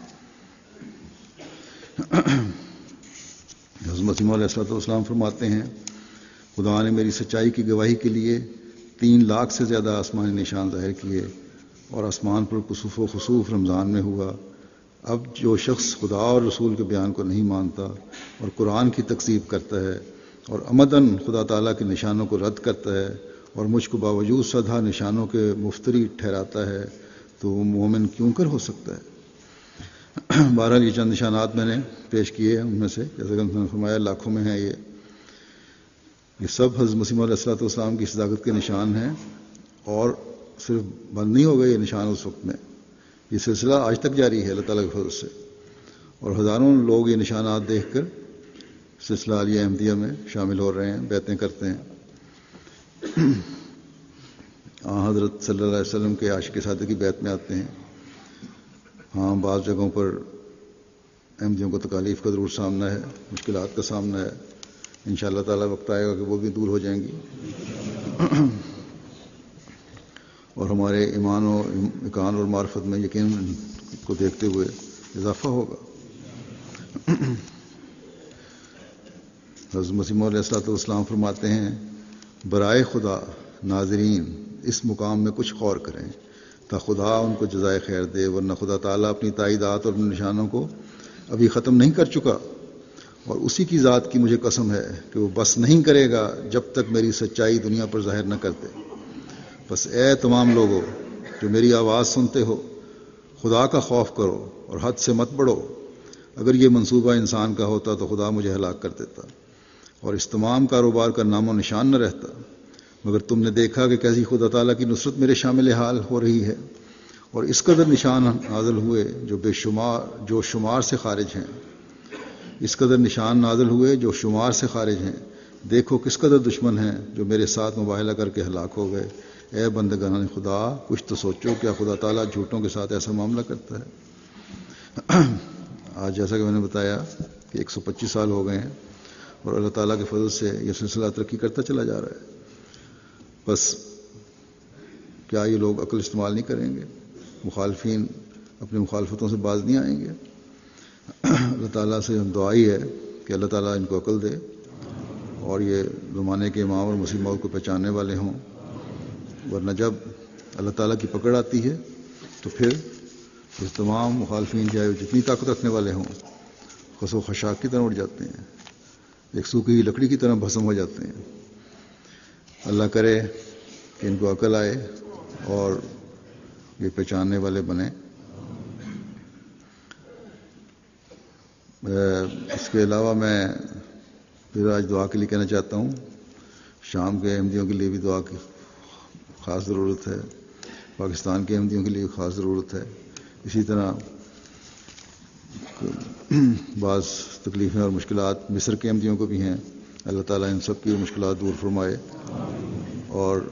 حضرت مسیح علیہ السلام فرماتے ہیں، خدا نے میری سچائی کی گواہی کے لیے تین لاکھ سے زیادہ آسمانی نشان ظاہر کیے، اور آسمان پر کسوف و خسوف رمضان میں ہوا۔ اب جو شخص خدا اور رسول کے بیان کو نہیں مانتا اور قرآن کی تکذیب کرتا ہے اور عمداً خدا تعالیٰ کے نشانوں کو رد کرتا ہے اور مجھ کو باوجود سدھا نشانوں کے مفتری ٹھہراتا ہے، تو وہ مومن کیوں کر ہو سکتا ہے؟ بہرحال یہ چند نشانات میں نے پیش کیے ہیں، ان میں سے جیسا کہ میں نے فرمایا لاکھوں میں ہیں یہ یہ سب حضرت مسیح علیہ الصلوۃ والسلام کی صداقت کے نشان ہیں، اور صرف بند نہیں ہو گئے یہ نشان اس وقت میں، یہ سلسلہ آج تک جاری ہے اللہ تعالیٰ کے فضل سے، اور ہزاروں لوگ یہ نشانات دیکھ کر سلسلہ عالیہ احمدیہ میں شامل ہو رہے ہیں، بیعتیں کرتے ہیں، آن حضرت صلی اللہ علیہ وسلم کے عاشق سعادت کی بیعت میں آتے ہیں۔ ہاں بعض جگہوں پر احمدیوں کو تکالیف کا ضرور سامنا ہے، مشکلات کا سامنا ہے، انشاءاللہ تعالیٰ وقت آئے گا کہ وہ بھی دور ہو جائیں گی، اور ہمارے ایمان و اکان اور معرفت میں یقین کو دیکھتے ہوئے اضافہ ہوگا۔ حضرت مسیح علیہ الصلوۃ والسلام فرماتے ہیں، برائے خدا ناظرین اس مقام میں کچھ غور کریں تا خدا ان کو جزائے خیر دے، ورنہ خدا تعالیٰ اپنی تائیدات اور نشانوں کو ابھی ختم نہیں کر چکا، اور اسی کی ذات کی مجھے قسم ہے کہ وہ بس نہیں کرے گا جب تک میری سچائی دنیا پر ظاہر نہ کر دے۔ بس اے تمام لوگوں جو میری آواز سنتے ہو، خدا کا خوف کرو اور حد سے مت بڑھو۔ اگر یہ منصوبہ انسان کا ہوتا تو خدا مجھے ہلاک کر دیتا اور اس تمام کاروبار کا نام و نشان نہ رہتا، مگر تم نے دیکھا کہ کیسی خدا تعالیٰ کی نصرت میرے شامل حال ہو رہی ہے، اور اس قدر نشان نازل ہوئے جو بے شمار جو شمار سے خارج ہیں اس قدر نشان نازل ہوئے جو شمار سے خارج ہیں۔ دیکھو کس قدر دشمن ہیں جو میرے ساتھ مباہلہ کر کے ہلاک ہو گئے۔ اے بندگان خدا، کچھ تو سوچو، کیا خدا تعالیٰ جھوٹوں کے ساتھ ایسا معاملہ کرتا ہے؟ آج جیسا کہ میں نے بتایا کہ ایک سو پچیس سال ہو گئے ہیں، اور اللہ تعالیٰ کے فضل سے یہ سلسلہ ترقی کرتا چلا جا رہا ہے۔ بس کیا یہ لوگ عقل استعمال نہیں کریں گے؟ مخالفین اپنی مخالفتوں سے باز نہیں آئیں گے؟ اللہ تعالیٰ سے ہم دعائی ہے کہ اللہ تعالیٰ ان کو عقل دے اور یہ زمانے کے امام اور مسیح موعود کو پہچاننے والے ہوں، ورنہ جب اللہ تعالیٰ کی پکڑ آتی ہے تو پھر اس تمام مخالفین چاہے وہ جتنی طاقت رکھنے والے ہوں خس و خشاک کی طرح اٹھ جاتے ہیں، ایک سوکھی ہوئی لکڑی کی طرح بھسم ہو جاتے ہیں۔ اللہ کرے کہ ان کو عقل آئے اور یہ پہچاننے والے بنیں۔ اس کے علاوہ میں پھر آج دعا کے لیے کہنا چاہتا ہوں، شام کے احمدیوں کے لیے بھی دعا کی خاص ضرورت ہے، پاکستان کے احمدیوں کے لیے خاص ضرورت ہے، اسی طرح بعض تکلیفیں اور مشکلات مصر کے احمدیوں کو بھی ہیں، اللہ تعالیٰ ان سب کی مشکلات دور فرمائے، اور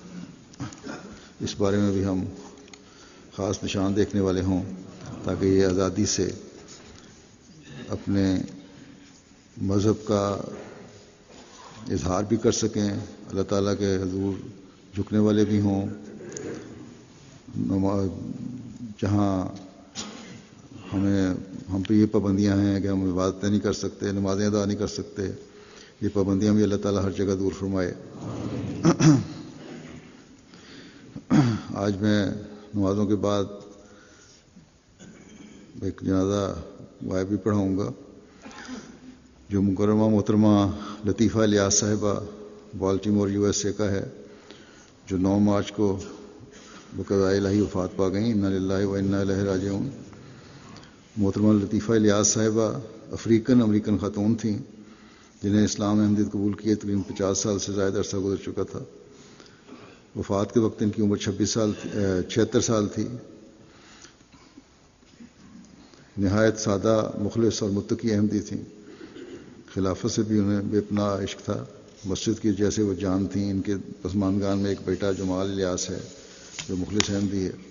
اس بارے میں بھی ہم خاص نشان دیکھنے والے ہوں تاکہ یہ آزادی سے اپنے مذہب کا اظہار بھی کر سکیں، اللہ تعالیٰ کے حضور جھکنے والے بھی ہوں، جہاں ہمیں ہم پہ یہ پابندیاں ہیں کہ ہم عبادتیں نہیں کر سکتے، نمازیں ادا نہیں کر سکتے، یہ پابندیاں بھی اللہ تعالیٰ ہر جگہ دور فرمائے۔ آج میں نمازوں کے بعد ایک جنازہ غائب بھی پڑھاؤں گا جو مکرمہ محترمہ لطیفہ الیاس صاحبہ بالٹیمور یو ایس اے کا ہے، جو نو مارچ کو بقضاء الہی وفات پا گئیں، انا للہ و انا الیہ راجعون۔ محترمہ لطیفہ الیاس صاحبہ افریقن امریکن خاتون تھیں جنہیں اسلام احمدیت قبول کیے تقریباً پچاس سال سے زائد عرصہ گزر چکا تھا۔ وفات کے وقت ان کی عمر چھبیس سال چھہتر سال تھی۔ نہایت سادہ، مخلص اور متقی احمدی تھیں۔ خلافت سے بھی انہیں بے پناہ عشق تھا۔ مسجد کی جیسے وہ جان تھیں۔ ان کے پسماندگان میں ایک بیٹا جمال الیاس ہے جو مخلص احمدی ہے۔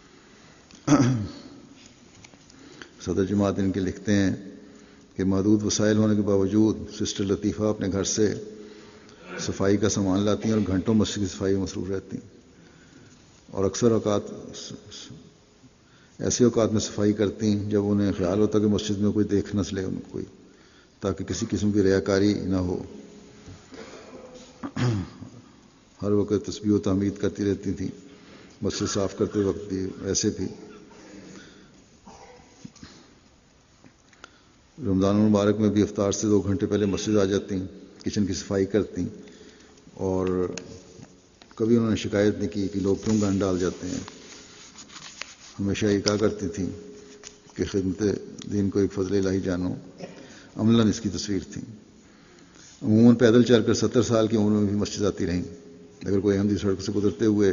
صدر جماعت ان کے لکھتے ہیں کہ محدود وسائل ہونے کے باوجود سسٹر لطیفہ اپنے گھر سے صفائی کا سامان لاتی ہیں اور گھنٹوں مسجد کی صفائی میں مصروف رہتی ہیں، اور اکثر اوقات ایسے اوقات میں صفائی کرتی ہیں جب انہیں خیال ہوتا کہ مسجد میں کوئی دیکھ نہ لے ان کوئی، تاکہ کسی قسم کی ریاکاری نہ ہو۔ ہر وقت تسبیح و تحمید کرتی رہتی تھیں، مسجد صاف کرتے وقت بھی ایسے بھی۔ رمضان المبارک میں بھی افطار سے دو گھنٹے پہلے مسجد آ جاتی، کچن کی صفائی کرتی، اور کبھی انہوں نے شکایت نہیں کی کہ لوگ کیوں گند ڈال جاتے ہیں۔ ہمیشہ یہ کہا کرتی تھیں کہ خدمت دین کو ایک فضل الہی جانو۔ عملاً اس کی تصویر تھی۔ عموماً پیدل چل کر ستر سال کی عمر میں بھی مسجد آتی رہیں۔ اگر کوئی احمدی سڑک سے گزرتے ہوئے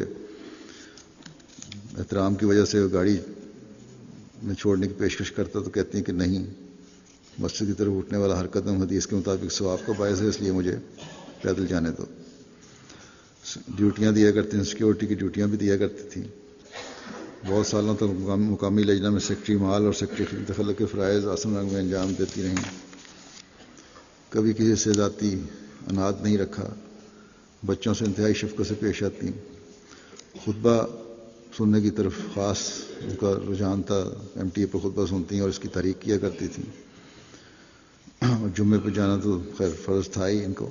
احترام کی وجہ سے گاڑی میں چھوڑنے کی پیشکش کرتا تو کہتی ہیں کہ نہیں، مسجد کی طرف اٹھنے والا ہر قدم حدیث کے مطابق ثواب کا باعث ہے، اس لیے مجھے پیدل جانے دو۔ ڈیوٹیاں دیا کرتی ہیں، سیکیورٹی کی ڈیوٹیاں بھی دیا کرتی تھیں۔ بہت سالوں تک مقامی لجنہ میں سیکٹری مال اور سیکٹری خدمت خلق کے فرائض آسن رنگ میں انجام دیتی رہیں۔ کبھی کسی سے ذاتی اناد نہیں رکھا۔ بچوں سے انتہائی شفقت سے پیش آتی۔ خطبہ سننے کی طرف خاص ان کا رجحان تھا۔ ایم ٹی اے پر خطبہ سنتی ہیں اور اس کی تحریک کیا کرتی تھیں۔ اور جمعے پہ جانا تو خیر فرض تھا ہی ان کو۔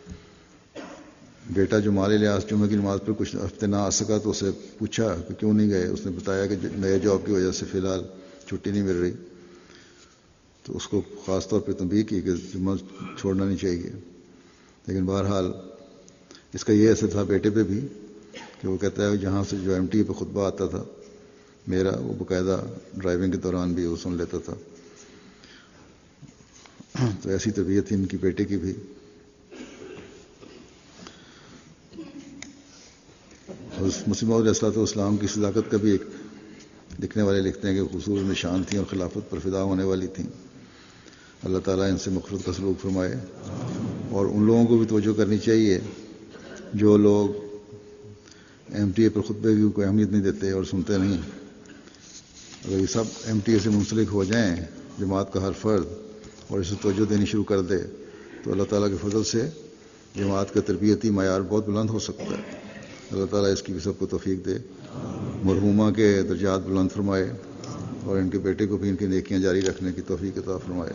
بیٹا جمال الیاس جمعے کی نماز پر کچھ ہفتے نہ آ سکا تو اسے پوچھا کہ کیوں نہیں گئے۔ اس نے بتایا کہ نئے جاب کی وجہ سے فی الحال چھٹی نہیں مل رہی، تو اس کو خاص طور پہ تنبیہ کی کہ جمعہ چھوڑنا نہیں چاہیے۔ لیکن بہرحال اس کا یہ اثر تھا بیٹے پہ بھی کہ وہ کہتا ہے کہ جہاں سے جو ایم ٹی اے پہ خطبہ آتا تھا میرا، وہ باقاعدہ ڈرائیونگ کے دوران بھی وہ سن لیتا تھا۔ تو ایسی طبیعت تھی ان کی بیٹے کی بھی۔ مسیح موعود علیہ الصلوۃ والسلام کی صداقت کا بھی ایک لکھنے والے لکھتے ہیں کہ خصوص نشان تھیں اور خلافت پر فدا ہونے والی تھیں۔ اللہ تعالیٰ ان سے مغفرت کا سلوک فرمائے۔ اور ان لوگوں کو بھی توجہ کرنی چاہیے جو لوگ ایم ٹی اے پر خطبے کی کوئی اہمیت نہیں دیتے اور سنتے نہیں۔ اگر یہ سب ایم ٹی اے سے منسلک ہو جائیں، جماعت کا ہر فرد، اور اسے توجہ دینی شروع کر دے، تو اللہ تعالیٰ کے فضل سے جماعت کا تربیتی معیار بہت بلند ہو سکتا ہے۔ اللہ تعالیٰ اس کی بھی سب کو توفیق دے، مرحومہ کے درجات بلند فرمائے، اور ان کے بیٹے کو بھی ان کی نیکیاں جاری رکھنے کی توفیق عطا فرمائے۔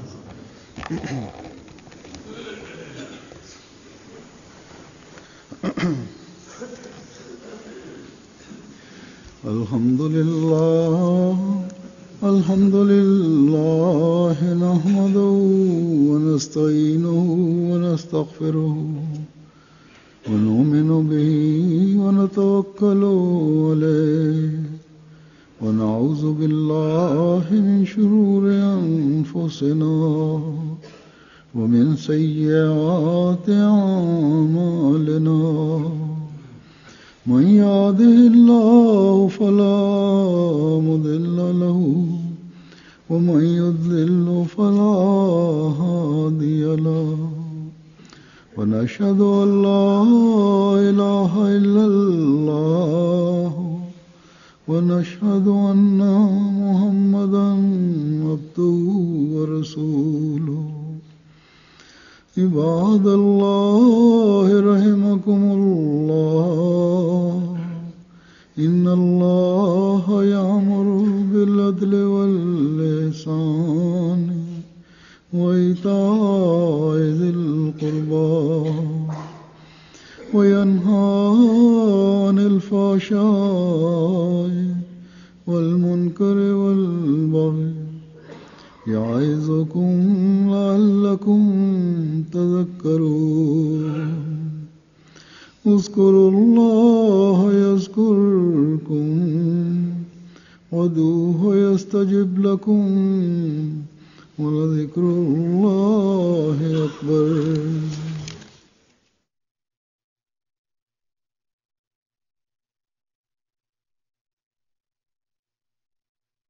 الحمد للہ الحمد للہ نحمده ونستعینه ونستغفره ونؤمن به ونتوکل علیہ ونعوذ باللہ من شرور انفسنا ومن سیئات اعمالنا من يهده الله فلا مضل له ومن يضلل فلا هادي له ونشهد أن لا إله إلا الله ونشهد أن محمدا عبده ورسوله عباد الله رحمكم الله إن الله يأمر بالعدل والإحسان وإيتاء ذي القربى وينهى عن الفحشاء والمنكر والبغي يعظكم لعلكم تذكرون اذكروا الله يذكركم وادعوه يستجب لكم ولذكر الله أكبر